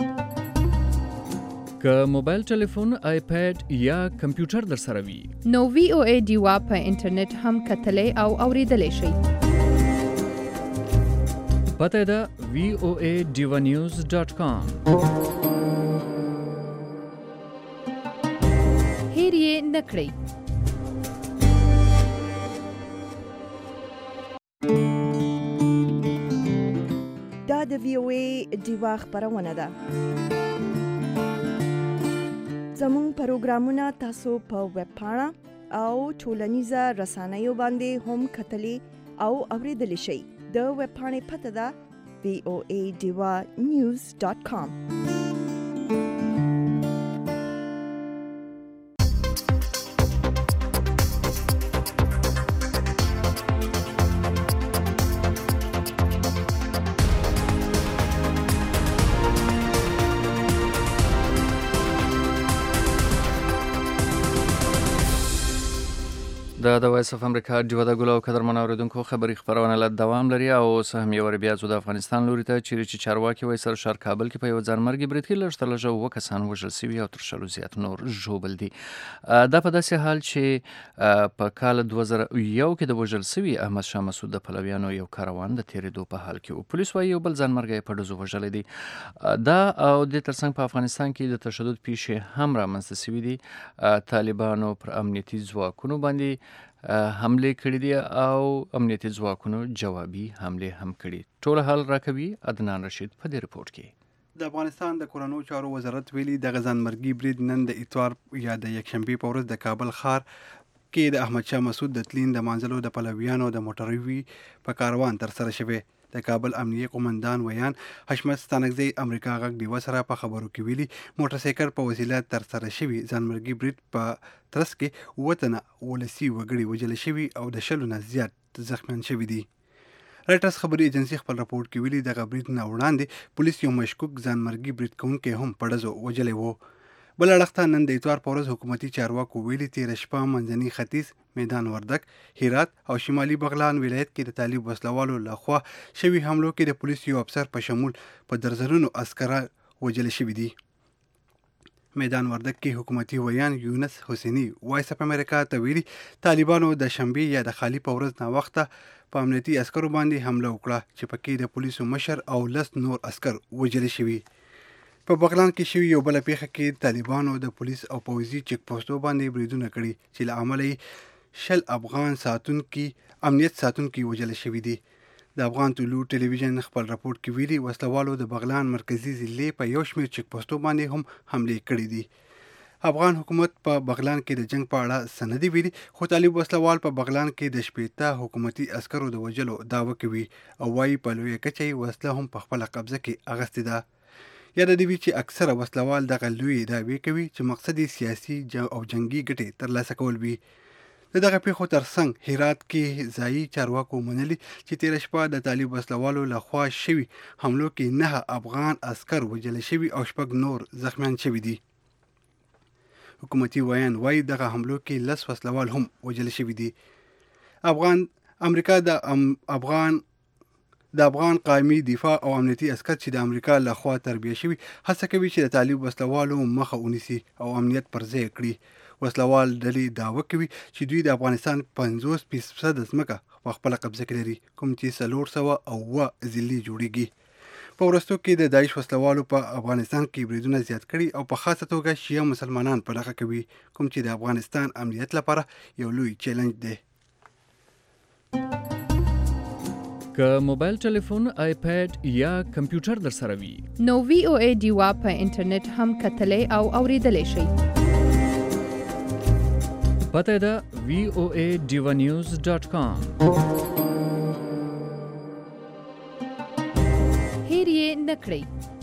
که موبایل ټلیفون، آیپیډ یا کمپیوټر در سره وي نو وی او ای ډیوا په انټرنیټ هم کتلی او اوریدلی شئ. پته ده وی او ای ډیوا نیوز ډاټ کام. هیر یې نه کړئ. دا د وی او ای ډیوا خپرونه ده. زموږ پروګرامونه تاسو په ویب پاڼه او ټولنیزه رسنیو باندې هم کتلی او اوریدلی شئ. د ویب پاڼې پته ده وی او ای ډیوا نیوز ډاټ کام. د د وایس اف امریکا ډیوه د ګلو قدرمن اوریدونکو خبري خبرونه له دوام لري او سهم یو ور بیا د افغانستان لوري ته چیرې چې چارواکي وای سر شهر کابل کې په یو ځانمرګي برید کې لږ تر لږه اوه کسان وژل شوي او تر شلو زیات نور ژوبل دي. دا په داسې حال چې په کال دوه زره یو کې د وژل شوي احمد شاه مسعود د پلویانو یو کاروان د تیرېدو په حال کې و. پولیس وایي یو بل ځانمرګی په ډزو وژلی دی. دا او د ترڅنګ په افغانستان کې د تشدد پیښې هم رامنځته شوي دي. طالبانو پر امنیتي ځواکونو باندې حمله کړې دي او امنیتي ځواکونو جوابي حمله هم کړې. ټول حال راکوي عدنان رشید په دې رپورت کې. د افغانستان د کورنو چارو وزارت ویلي د ځانمرګي برید نن د اتوار یا د یکشنبې په ورځ د کابل ښار کې د احمد شاه مسعود د تلین د مانځلو د پلویانو د موټروي په کاروان تر سره شوی. د کابل امنیه قومندان ویان حشمت ستانکزی امریکا غږ ډیوه سره په خبرو کې ویلي موټر سایکل په وسیله تر سره شوی ځانمرګي برید په ترڅ کې وطن ولسی وګړي وجل شوی او د شلو نه زیات زخمیان شوی دي. رایټرز خبري ایجنسی خپل راپورټ کې ویلي د برید نه وړاندې پولیس یو مشکوک ځانمرګي برید کوونکی هم په ډزو وجلی وو. بل اړخته نن د اتوار په ورځ حکومتي چارواکو ویلي تېره شپه منځني ختیځ، میدان وردک، هرات او شمالي بغلان ولایت کې د طالب وسلوالو لخوا شوي حملو کې د پولیس یو افسر په شمول په درزرونو عسکر وژل شوي دي. میدان وردک کې حکومتي ویان یونس حسیني وایس اف امریکا ته ویلي طالبانو د شنبې یا د خالی په ورځ ناوخته په امنیتي عسکرو باندې حمله وکړه چې پکې د پولیسو مشر او لس نور عسکر وژل شوي. په بغلان کې شوي یو بله پیښه کې طالبانو د پولیس او پوځي چیک پوسټو باندې بریدونه کړي چې له امله شل افغان ساتونکي امنیت ساتونکي وژل شوي دي. د افغان طلوع ټلویزیون خپل راپورټ کې ویلي وسلوالو د بغلان مرکزي ضلع په یو شمېر چیک پوسټو باندې هم حملې کړي دي. افغان حکومت په بغلان کې د جنگ په اړه سندې ویلي خو طالب وسلوال په بغلان کې د شپېته حکومتي عسکرو د وژلو دعوه کوي او وایي په لویه کچه یې وسله هم په خپله قبضه کې اخیستې ده. یاد دې وي چې اکثره وسلوال دغه لویې دعوې کوي چې مقصد یې سیاسي او جنگي ګټې ترلاسه کول وي. د دغه پیښو ترڅنګ هرات کې ځایي چارواکو منلي چې تېره شپه د طالب وسلوالو لخوا شوي حملو کې نه افغان عسکر وژل شوي او شپږ نور زخمیان شوي دي. حکومتي ویان وایي دغه حملو کې لس وسلوال هم وژل شوي دي. افغان امریکا د افغان د افغان قومي دفاع او امنیتي عسکر چې د امریکا لخوا تربیه شوي هڅه کوي چې د طالب وسلوالو مخه ونیسي او امنیت پر ځای کړي. وسلوال ډلې دعوه کوي چې دوی د افغانستان پنځوس فیصده ځمکه په خپله قبضه کې لري کوم چې څلور سوه اوه ضلعې جوړیږي. په وروستو کې د داعش وسلوالو په افغانستان کې بریدونه زیات کړي او په خاصه توګه شیعه مسلمانان په لغه کوي کوم چې د افغانستان امنیت لپاره یو لوی چیلنج دی. که موبایل ټلیفون، آیپیډ یا کمپیوټر در سره وي نو وی او ای ډیوا په انټرنیټ هم کتلی او اوریدلی شئ. پته ده وی او ای ډیوا نیوز ډاټ کام. هیر یې نه کړئ.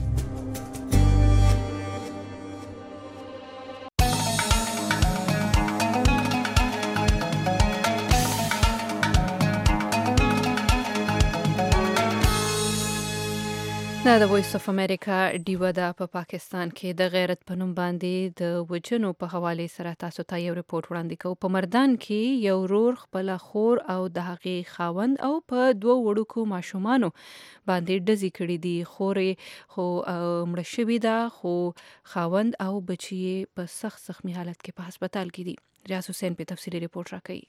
دا د وایس اف امریکا ډیوا ده په پاکستان کې د غیرت په نوم باندې د وجنو په حواله سره تاسو ته یو ریپورت وړاندې کوو. په مردان کې یو ورور خپل خور او د هغې خاوند او په دوه وړوکو ماشومانو باندې ډزې کړې دي. خورې خو مړه شوې ده، خو خاوند او بچي په سخت زخمی حالت کې په هسپتال کې دي. ریاض حسین په تفصیلي ریپورت راکوي.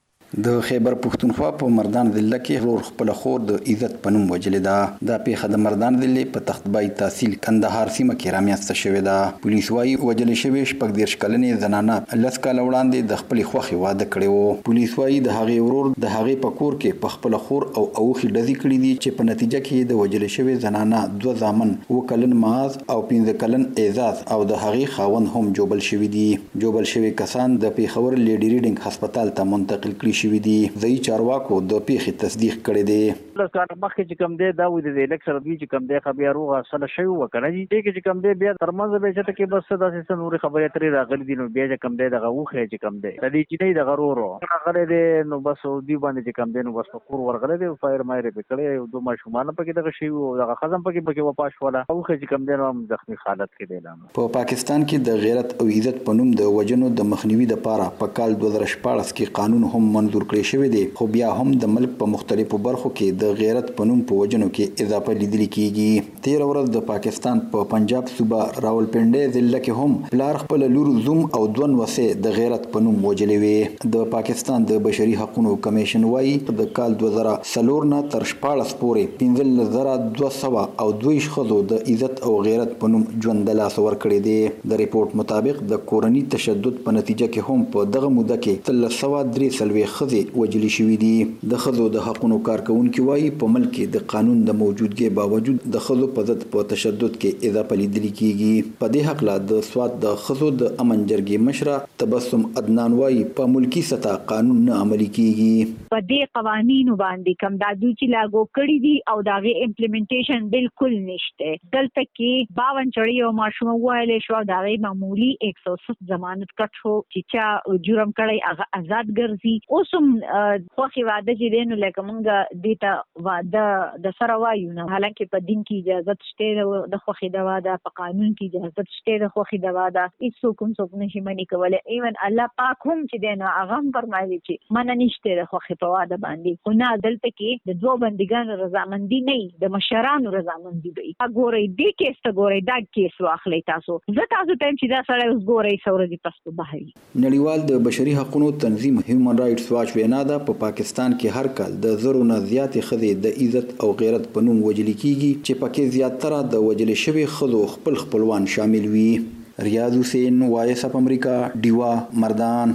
د خیبر پښتونخوا په مردان ضلع کې ورور خپل خور د عزت په نوم وجلې ده. دا پیښه د مردان ضلع په تختبای تحصیل کندهار سیمه کې رامنځته شوې ده. پولیس وايي وجلې شوې شپږ دېرش کلنې زنانه لس کاله وړاندې د خپلې خوښې واده کړی و. پولیس وايي د هغې ورور د هغې په کور کې په خپل خور او اوښې ډزې کړې دي چې په نتیجه کې د وجلې شوې زنانه دوه زامن اووه کلن معاذ او پنځه کلن اعزاز او د هغې خاوند هم جوبل شوي دي. جوبل شوي کسان د پیښور لیډي ریډینګ هسپتال ته منتقل کړي شوي دي. ځایي چارواکو د پیښې تصدیق کړی دی. لکه مخکې چې کوم دی دا وي د الیکشن دوی چې کوم دی خبر روغه سره شوی وکړه دي دې کې چې کوم دی بیا ترمنځ به چې کې بس داسې څه نورې خبرې ترې راغلي دي. نو بیا چې کوم دی دغه وخه چې کوم دی د دې چې نه دغه ورو راغلی دی نو بس دوی باندې چې کوم دی نو بس کور ورغلی دی فایر مایره په کړی یو دوه ماشومان پکې دغه شی او دغه خزم پکې پکې وپاش ولا وخه چې کوم دی نو زخمی حالت کې دی. په پاکستان کې د غیرت او عزت په نوم د وجنو د مخنیوي لپاره په کال دوه زره شپاړس کې قانون هم منظور کړی شوی دی، خو بیا هم د ملک په مختلفو برخو کې د غیرت په نوم په وجنو کې اضافه لیدل کیږي. تیر ورځ د پاکستان په پا پنجاب صوبه راولپنډي ضلع کې هم پلار خپل لور زوم او دوه وسې د غیرت په نوم وجلې وي. د پاکستان د بشري حقوقو کمیشن وايي د کال دوه زره څلور نه تر شپاړس پورې پنځه زره دوه سوه او دوه ښځو د عزت او غیرت په نوم ژوند د لاس ورکړي دي. د ریپورت مطابق د کورني تشدد په نتیجه کې هم په دغه موده کې تل سوا درې سلوي ښځې وجلې شوې دي. د ښځو د حقوقو کارکونکو وايي په ملک کې د قانون د موجودګۍ باوجود د ښځو په ضد په تشدد کې اضافه لیدل کیږي. په دې حق لا د سواد د ښځو د امن جرګې مشره تبسم عدنان وايي په ملکی سطح قانون نه عملي کیږي. په دې قوانینو باندې کوم د دوی چې لاګو کړی دي او داغه امپلیمنټیشن بالکل نشته. دلته کې باون چړی او ماشوم وایلې شو داغه معمولی ایک سو ست ضمانت کټ شو چې چا جرم کړی هغه آزاد ګرځي. اوسم خوخي واده چې دین لکه مونږه دیتا واده د سره وایو نه، حالانکه په دین کې اجازه شته د خوخي د واده، په قانون کې اجازه شته د خوخي د واده، هیڅ کوم څوک نشي منی کولای. ایون الله پاک هم چې دین هغه فرمایي چې من نشته د خوخي په واده باندې. خو نه دلته کې د دوه بندګانو رضامندي نه، د مشرانو رضامندي دی. ګوري دې کیس ته ګوري دا کیس واخلې تاسو زه تاسو ته چې دا سره اوس ګوري سورې پستو بهري. نړیوال د بشري حقوقو تنظیم هیومن رائټس واچ وینا ده په پاکستان کې هر کال د زرو نه زیاتې ښځې د عزت او غیرت په نوم وجلې کیږي چې پکې زیاتره د وجلې شوي ښځو خپل خپلوان شامل وي. ریاض حسین، وایس اف امریکا، ډیوا، مردان.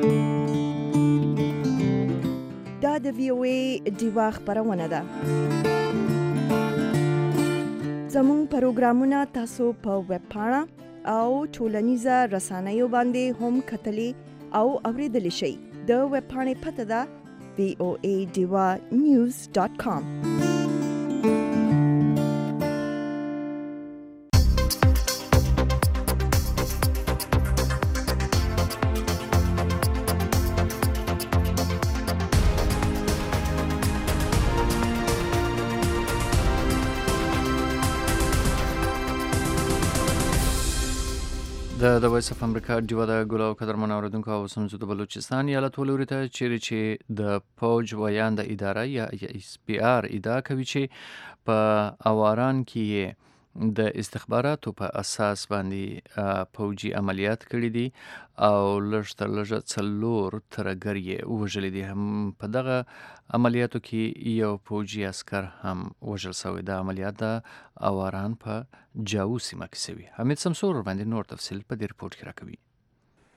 دا د وی او ای ډیوا خبرونه ده. زموږ پروګرامونه تاسو په ویب پاڼه او ټولنیزه رسنیو باندې هم کتلی او اوریدلی شئ. د ویب پاڼې پته ده وی او ای ډیوا نیوز ډاټ کام. د د وایس اف امریکا ډیوا د ګلو قدرمن اوریدونکو او سمزو د بلوچستان ایالت ولوري ته چیرې چې د پوج ویان د اداره یا اس پی آر ادعا کوي چې په اواران کې د استخباراتو په اساس باندې پوجي عملیات کړي دي او لږ تر لږه څلور ترهګر یې وژلي دي. هم په دغه عملیاتو کې یو پوجي عسکر هم وژل شوی. د عملیات د اواران په جاو سیمه کې شوی. حمید سمسور باندې نور تفصیل په دې رپورت کې راکوي.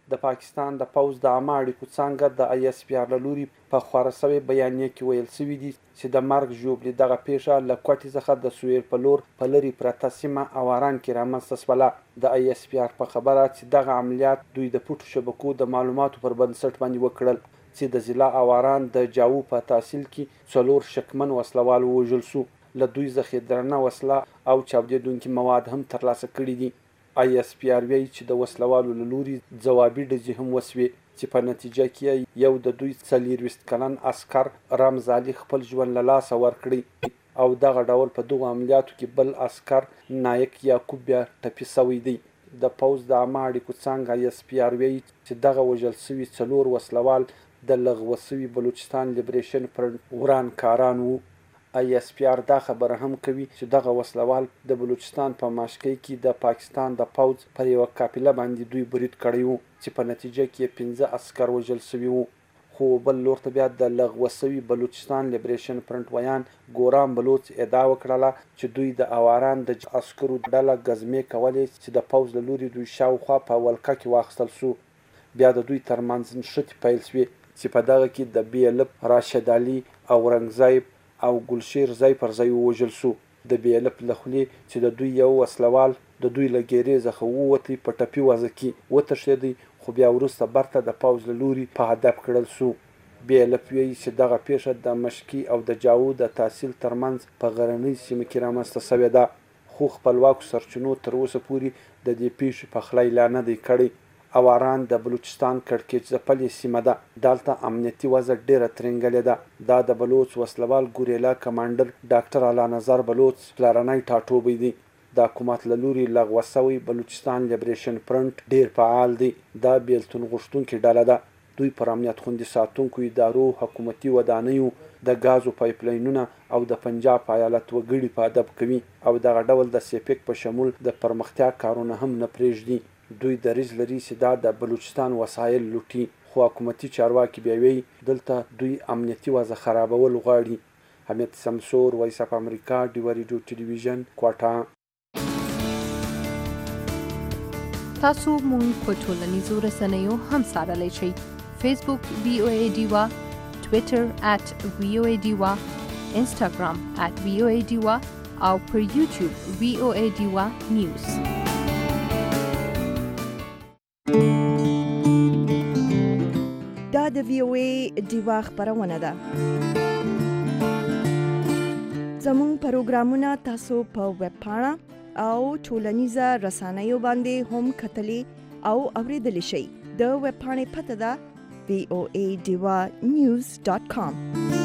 د پاکستان د پوځ د عامه اړیکو څانګه د آی اس پی آر له لوري په خپاره شوې بیانیه کې ویل شوي دي چې د مرګ ژوبلې دغه پیښه له کوټې څخه د سویل په لور په لرې پرته سیمه اواران کې رامنځته شوله. د آی اس پی آر په خبره چې دغه عملیات دوی د پټو شبکو د معلوماتو پر بنسټ باندې وکړل چې د ضلع اواران د جاوو په تحصیل کې څلور شکمن وسلوال ووژل شو. له دوی څخه درنه وسله او چاودېدونکي مواد هم ترلاسه کړي دي. آی اس پی آر وایي چې د وسلوالو له لوري ځوابي ډزې هم وسوې چې په نتیجه کې یو د دوی څلېرویشت کلن عسکر رمز علي خپل ژوند له لاسه ورکړی او دغه ډول په دغو عملیاتو کې بل عسکر نایک یعقوب بیا ټپي شوی دی. د پوځ د عامه اړیکو څانګه آی اس پی آر وایي چې دغه وژل شوي څلور وسلوال د لغوه شوي بلوچستان لیبریشن فرنټ ورانکاران وو. آی اس پی آر دا خبره هم کوي چې دغه وسلوال د بلوچستان په ماشکۍ کې د پاکستان د پوځ پر یوه قافله باندې دوی برید کړی وو چې په نتیجه کې پنځه عسکر وژل شوي وو. خو بل لور ته بیا د لغوه شوي بلوچستان لیبریشن فرنټ ویان ګورام بلوچ ادعا وکړله چې دوی د اواران د عسکرو ډله ګزمې کولې چې د پوځ له لوري دوی شاوخوا په ولکه کې واخیستل شو. بیا د دوی ترمنځ نښتې پیل شوې چې په دغه کې د بی ال اف راشد علي او رنګزیب او ګلشیر ځای پر ځای ووژل شو. د بی ال اف له خولې چې د دوی یو وسلوال د دوی له ګیرې څخه ووتی په ټپي وضع کې وتښتېدی خو بیا وروسته برته د پوځ له لوري په هدف کړل شو. بی ال اف وایي چې دغه پیښه د مشکي او د جاوو د تحصیل ترمنځ په غرنۍ سیمه کې رامنځته شوې ده خو خپلواکو سرچینو تر اوسه پورې د دې پیښې پخلی لا نه دی کړی. اواران د بلوچستان کړکېچ ځپلې سیمه ده. دلته امنیتي وضع ډېره ترنګلې ده. دا د بلوچ وسلوال ګوریلا کمانډر ډاکټر اعلی نظر بلوچ پلارنی ټاټوبی دی. د حکومت له لوري لغوه شوی بلوچستان لیبریشن فرنټ ډېر فعال دی. دا بیلتون غوښتونکې ډله ده. دوی پر امنیت خوندي ساتونکو ادارو، حکومتي ودانیو، د غازو پایپلاینونه او د پنجاب ایالت وګړي په ادب کوي او دغه ډول د سیپک په شمول د پرمختیا کارونه هم نه پرېږدي. دوی دریځ لري چې دا د بلوچستان وسایل لوټي خو حکومتي چارواکي بیا وایي دلته دوی امنیتي وضع خرابول غواړي. حمید سمسور، وایس اف امریکا، ډیوه ریډیو ټلویزیون، کوټه. تاسو مونږ په ټولنیزو رسنیو هم څارلی شئ. فیسبوک وی او ای ډیوا، ټویټر ات وی او ای ډیوا، انسټاګرام ات وی او ای ډیوا او پر یوټیوب وی او ای ډیوا نیوز. دا د وی او ای ډیوا خبرونه ده. زموږ پروګرامونه تاسو په ویب پاڼه او ټولنیزه رسنیو باندې هم کتلی او اوریدلی شئ. د ویب پاڼې پته ده وی او ای ډیوا نیوز ډاټ کام.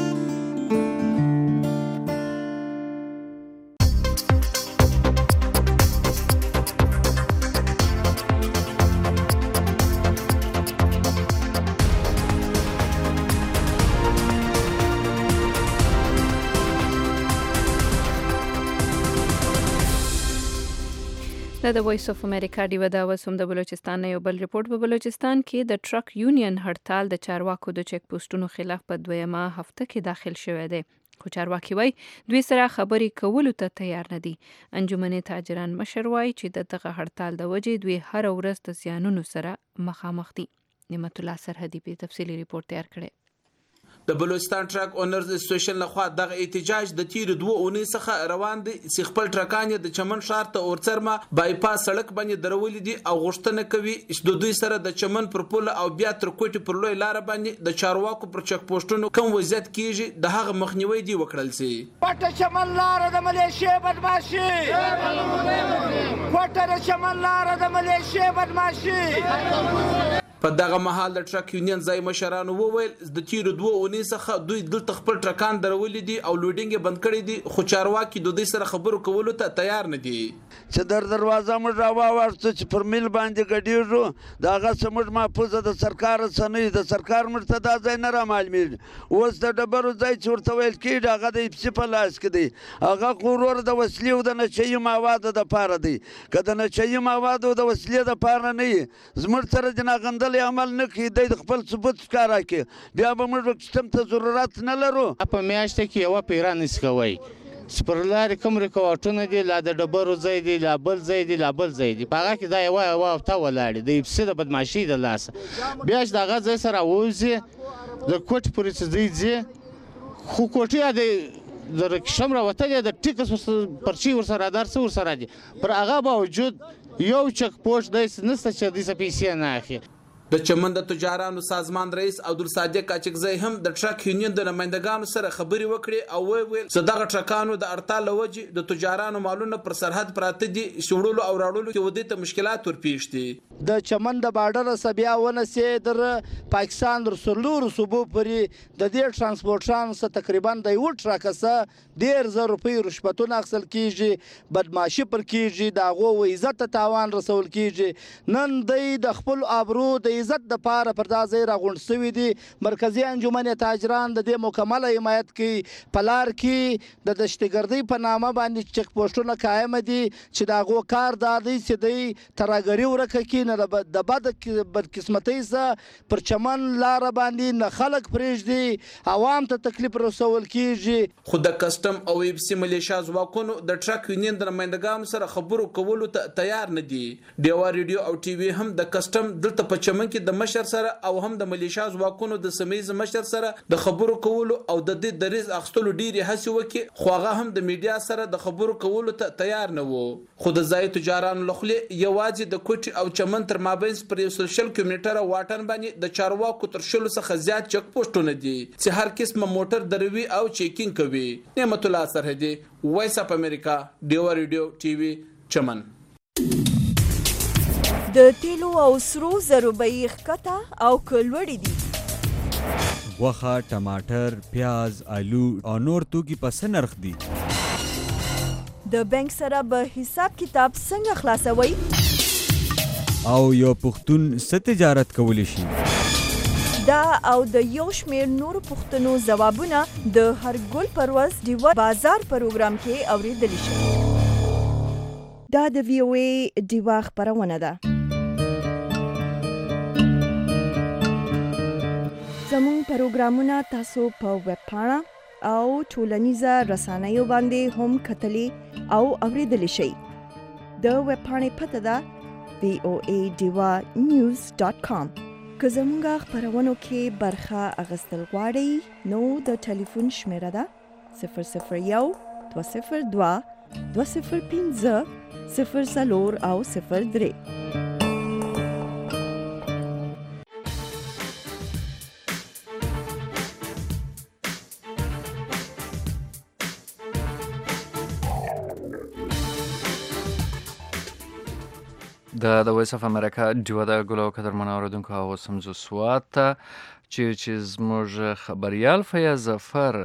د وایس اف امریکا ډیوه دا وسوم د بلوچستان یو بل ریپورت. په بلوچستان کې د ټرک یونین هړتال د چارواکو د چک پوسټونو خلاف په دویمه هفته کې داخل شوی دی. خو چارواکي وایي دوی سره خبرې کولو ته تیار نه دي. انجمن تاجران مشر وایي چې د دغه هړتال د وجې دوی هر ورځ د زیانونو سره مخامخ دي. نعمت الله سرحدي په تفصیلی ریپورت تیار کړی. د بلوچستان ټرک اونرز اسوسییشن لخوا دغه احتجاج د تیر دوه اونۍ څخه روان دي چې خپل ټرکان د چمن ښار ته اورڅرمه بایپاس سړک باندې درولې دي او غوښتنه کوي چې د دوی سره د چمن پر پل او بیا تر کوټي پر لوی لار باندې د چارواکو پر چک پوسټونو کوم وضعیت کیږي د هغه مخنیوي دی وکړل سي. پټه چمن لار د ملیشیا بدمعشي پټه چمن لار د ملیشیا بدمعشي. په دغه مهال د ټرک یونین ځای مشرانو وویل د تیر دوه اونۍ څخه دوی دلته خپل ټرکان درولې دي او لوډینګ بند کړی دي خو چارواکي د دوی سره خبرو کولو ته تیار نه دي. چې در دروازه موږ راواوښتو چې پر میل باندې ګډېږو د هغه څه موږ محفوظه د سرکار رسنۍ د سرکار موږ ته دا ځای نه رامعلومېږي. اوس د ډبرو ځای چې ورته ویل کېږي هغه د اپسي په لاس کې دی. هغه غرور د وسلې او د نشهیي موادو دپاره دی. که د نشهیي موادو د وسلې دپاره نه وي زموږ سره د ناغندلې عمل نه کوي دی د خپل ثبوت ښکاره کړي بیا به موږ سیستم ته ضرورت نه لرو. په میاشته کې یوه پیره نسي کوئ چې پر لارې کوم رکاوټونه دي، لا د ډبرو ځای دی، لا بل ځای دی، لا بل ځای دی، په هغه کې دا یوه یوه هفته ولاړې د اپسي د بدماشۍ د لاسه. بیا چې د هغه ځای سره راووځي د کوټې پورې چې دی ځي، خو کوټې د د رکشم راوتلې د ټیکس پرچې ورسره دار څه ورسره دي، پر هغه باوجود یو چک پوسټ داسې نشته چې داسې پیسې نه اخلي. د چمن د تجارانو سازمان رئیس عبدالصادق کاچکزی هم د ټرک یونین د نمائندګانو سره خبرې وکړې او وویل چې دغه ټرکانو د اړتیا له وجې د تجارانو مالونه پر سرحد پراته دي، شوړلو او راوړلو کې ودې ته مشکلات ورپېښ دي. د چمن د بارډر څخه بیا ونسې در پاکستان در څلورو صوبو پورې د دې ټرانسپورټرانو څخه تقریبا د یوه ټرک څخه ډېر زر روپۍ رشوتونه اخیستل کېږي، بدماشي پر کېږي، د هغو عزت ته تاوان رسول کېږي. نن دوی د خپل آبرو د عزت د پاره پر دا ځای راغونډ شوي دي. مرکزي انجمن تاجران د دې مکمله حمایت کوي. په لار کې د دشتګردۍ په نامه باندې چک پوسټونه قایم دي چې د هغو کار دا دی چې دوی ترهګري ورکه کړي، نه د بد بدقسمتۍ څخه پر چمن لاره باندې نه خلک پرېږدي، عوام ته تکلیف رسول کېږي. خو د کسټم او ایپسي ملیشیا ځواکونو د ټرک یونین د نمائندګانو سره خبرو کولو ته تیار نه دي. ډیوا ریډیو او ټي وي هم د کسټم دلته په چمن کې د مشر سره او هم د ملیشیا ځواکونو د سمیز مشر سره د خبرو کولو او د دې دریز اخستلو ډیرې هڅې وکړي، خو هغه هم د میډیا سره د خبرو کولو ته تیار نه وو. خو د ځای تجارانو له خولې یوازې د کوټي او چمن تر مابینځ پر یو سل شل کیلومتره واټن باندې د چارواکو تر شلو څخه زیات چک پوسټونه دي چې هر قسمه موټر دروي او چیکینګ کوي. نعمت الله سرحدي، وایس اف امریکا، ډیوا ریډیو ټي وي، چمن. د تیلو او سرو زرو بیې ښکته او که لوړې دي؟ غوښه، ټماټر، پیاز، آلو او نور توکي په څه نرخ دي؟ د بانک سره به حساب کتاب څنګه خلاصوئ؟ او یو پښتون څه تجارت کولی شي؟ دا او د یو شمېر نورو پوښتنو ځوابونه د هرګل پرواز ډیوا بازار پروګرام کې اورېدلی شي. دا د وی او ای ډیوا خپرونه ده. زموږ پروګرامونه تاسو په ویب پاڼه او ټولنیزه رسنیو باندې هم کتلی او اورېدلی شئ. د ویب پاڼې پته ده وی او ای ډیوا نیوز ډاټ کام. که زموږ خپرونو کې برخه اخیستل غواړئ نو د ټلیفون شمیره ده صفر صفر یو دوه صفر دوه دوه صفر پنځه صفر څلور او صفر درې. د د وایس اف امریکا ډیوا د ګلو قدرمن اوریدونکو او سمزو سوات چې چې زموږ خبريال فیاض ظفر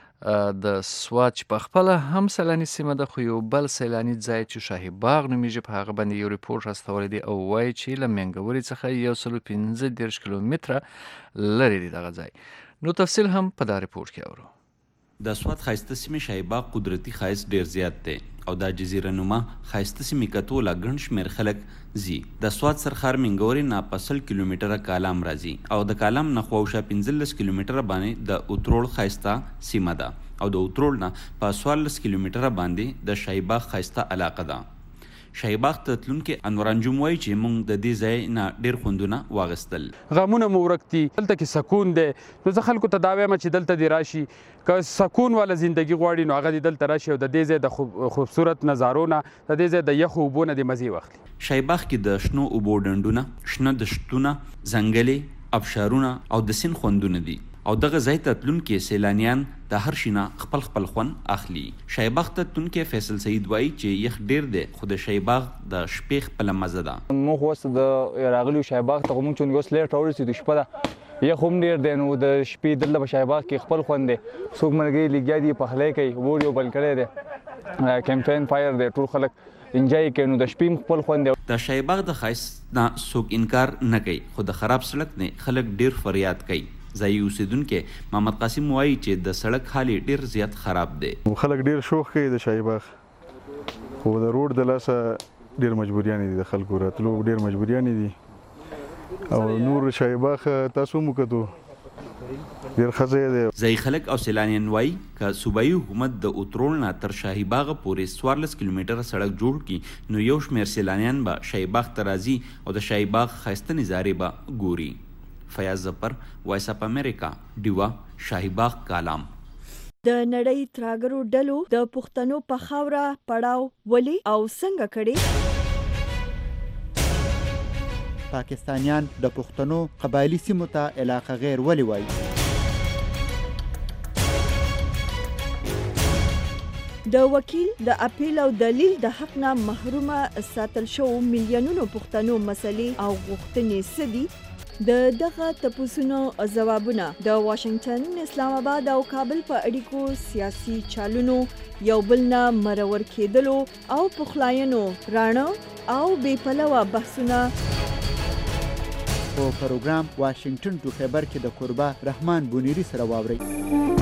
د سوات په خپل هم سیلاني سیمه د خو یو بل سیلاني ځای چې شاهي باغ نومیږي په هغه باندې یو ریپورت راستولی دی او وایي چې له منګوري څخه یو سل پنځه دېرش کیلومتره لرې دی دغه ځای. نو تفصیل هم په دا ریپورت کې اورو. د سوات ښایسته سیمې شاهي باغ قدرتي ښایست ډیر زیات دی او دا جزیره نما ښایسته سیمې کتو لا ګڼ شمېر خلک ځي. د سوات سرخار منګوري نه سل کیلومتره کالام راځي او د کالام نه خواوشا پنځلس کیلومتره باندې د اترول ښایسته سیمه ده او د اترول نه په څوارلس کیلومتره باندې د شاهي باغ ښایسته علاقه ده. شاهي باغ ته تلونکي انور انجم وایي چې موږ د دې ځای نه ډېر خوندونه واخیستل. غمونه مو ورک دي، دلته کې سکون دی. نو زه خلکو ته دا وایم چې دلته دې راشي، که سکون والا زندگی غواړي نو هغه دې دلته راشي او د دې ځای د خوبصورت نظارو نه، د دې ځای د یخو اوبو نه دې مزې واخلي. شاهي باغ کې د شنو اوبو ډنډونه، شنه دشتونه، ځنګلې، ابشارونه او د سیند خوندونه دي او دغه ځای ته تلونکي سیلانیان د هر شي نه خپل خپل خوند اخلي. شاهي باغ ته تلونکي فیصل سعید وایي چې یخ ډیر دی خو د شاهي باغ د شپې خپله مزه ده. موږ اوس د راغلیو شاهي باغ ته خو موږ چې اوس لیټ راورسېدو شپه ده، یخ هم ډېر دی نو د شپې دلته په شاهي باغ کې خپل خوند دی. څوک ملګري لګیا دي پخلی کوي، اور یو بل کړی دی، کیمپین فایر دی، ټول خلک انجوای کوي نو د شپې خپل خوند دی. د شاهي باغ د ښایست نه څوک انکار نه کوي خو د خراب سړک نه خلک ډیر فریاد کوي. ځایي اوسیدونکي محمد قاسم وایي چې د سړک حال ډیر زیات خراب دی. خلک ډیر شوق کوي د شاهي باغ، خو د روډ د لاسه ډیر مجبوریانې دي، د خلکو راتلو ډیر مجبوریانې دي او نور شاهي باغ تاسو مو کتو ډېر ښه ځای دی. ځایي خلک او سیلانیان وایي که صوبایي حکومت د اترول نه تر شاهي باغ پورې څوارلس کیلومتره سړک جوړ کړي نو یو شمېر سیلانیان به شاهي باغ ته راځي او د شاهي باغ ښایسته نظارې به ګوري. فیاض ظفر، وایس اف امریکا، ډیوا، شاهي باغ کالام. د نړۍ تراګرو ډلو د پښتنو په خاوره پړاو ولې او څنګه کړي؟ پاکستانیان د پښتنو قبایلی سیمو ته علاقه غیر ولې وایي؟ د وکیل د اپیل او دلیل د حق نه محرومه ساتل شو میلیونونو پښتنو مسلې او غوښتنې څه دي؟ د دغه تپوسونو ځوابونه د واشنگټن، اسلام آباد او کابل په اړیکو سیاسي چالونو یو بل نه مرور کېدلو او پخلاینو راڼه او بې پلوه بحثونه په پروګرام واشنگټن ټو خیبر کې د قربا رحمان بونیری سره واورئ.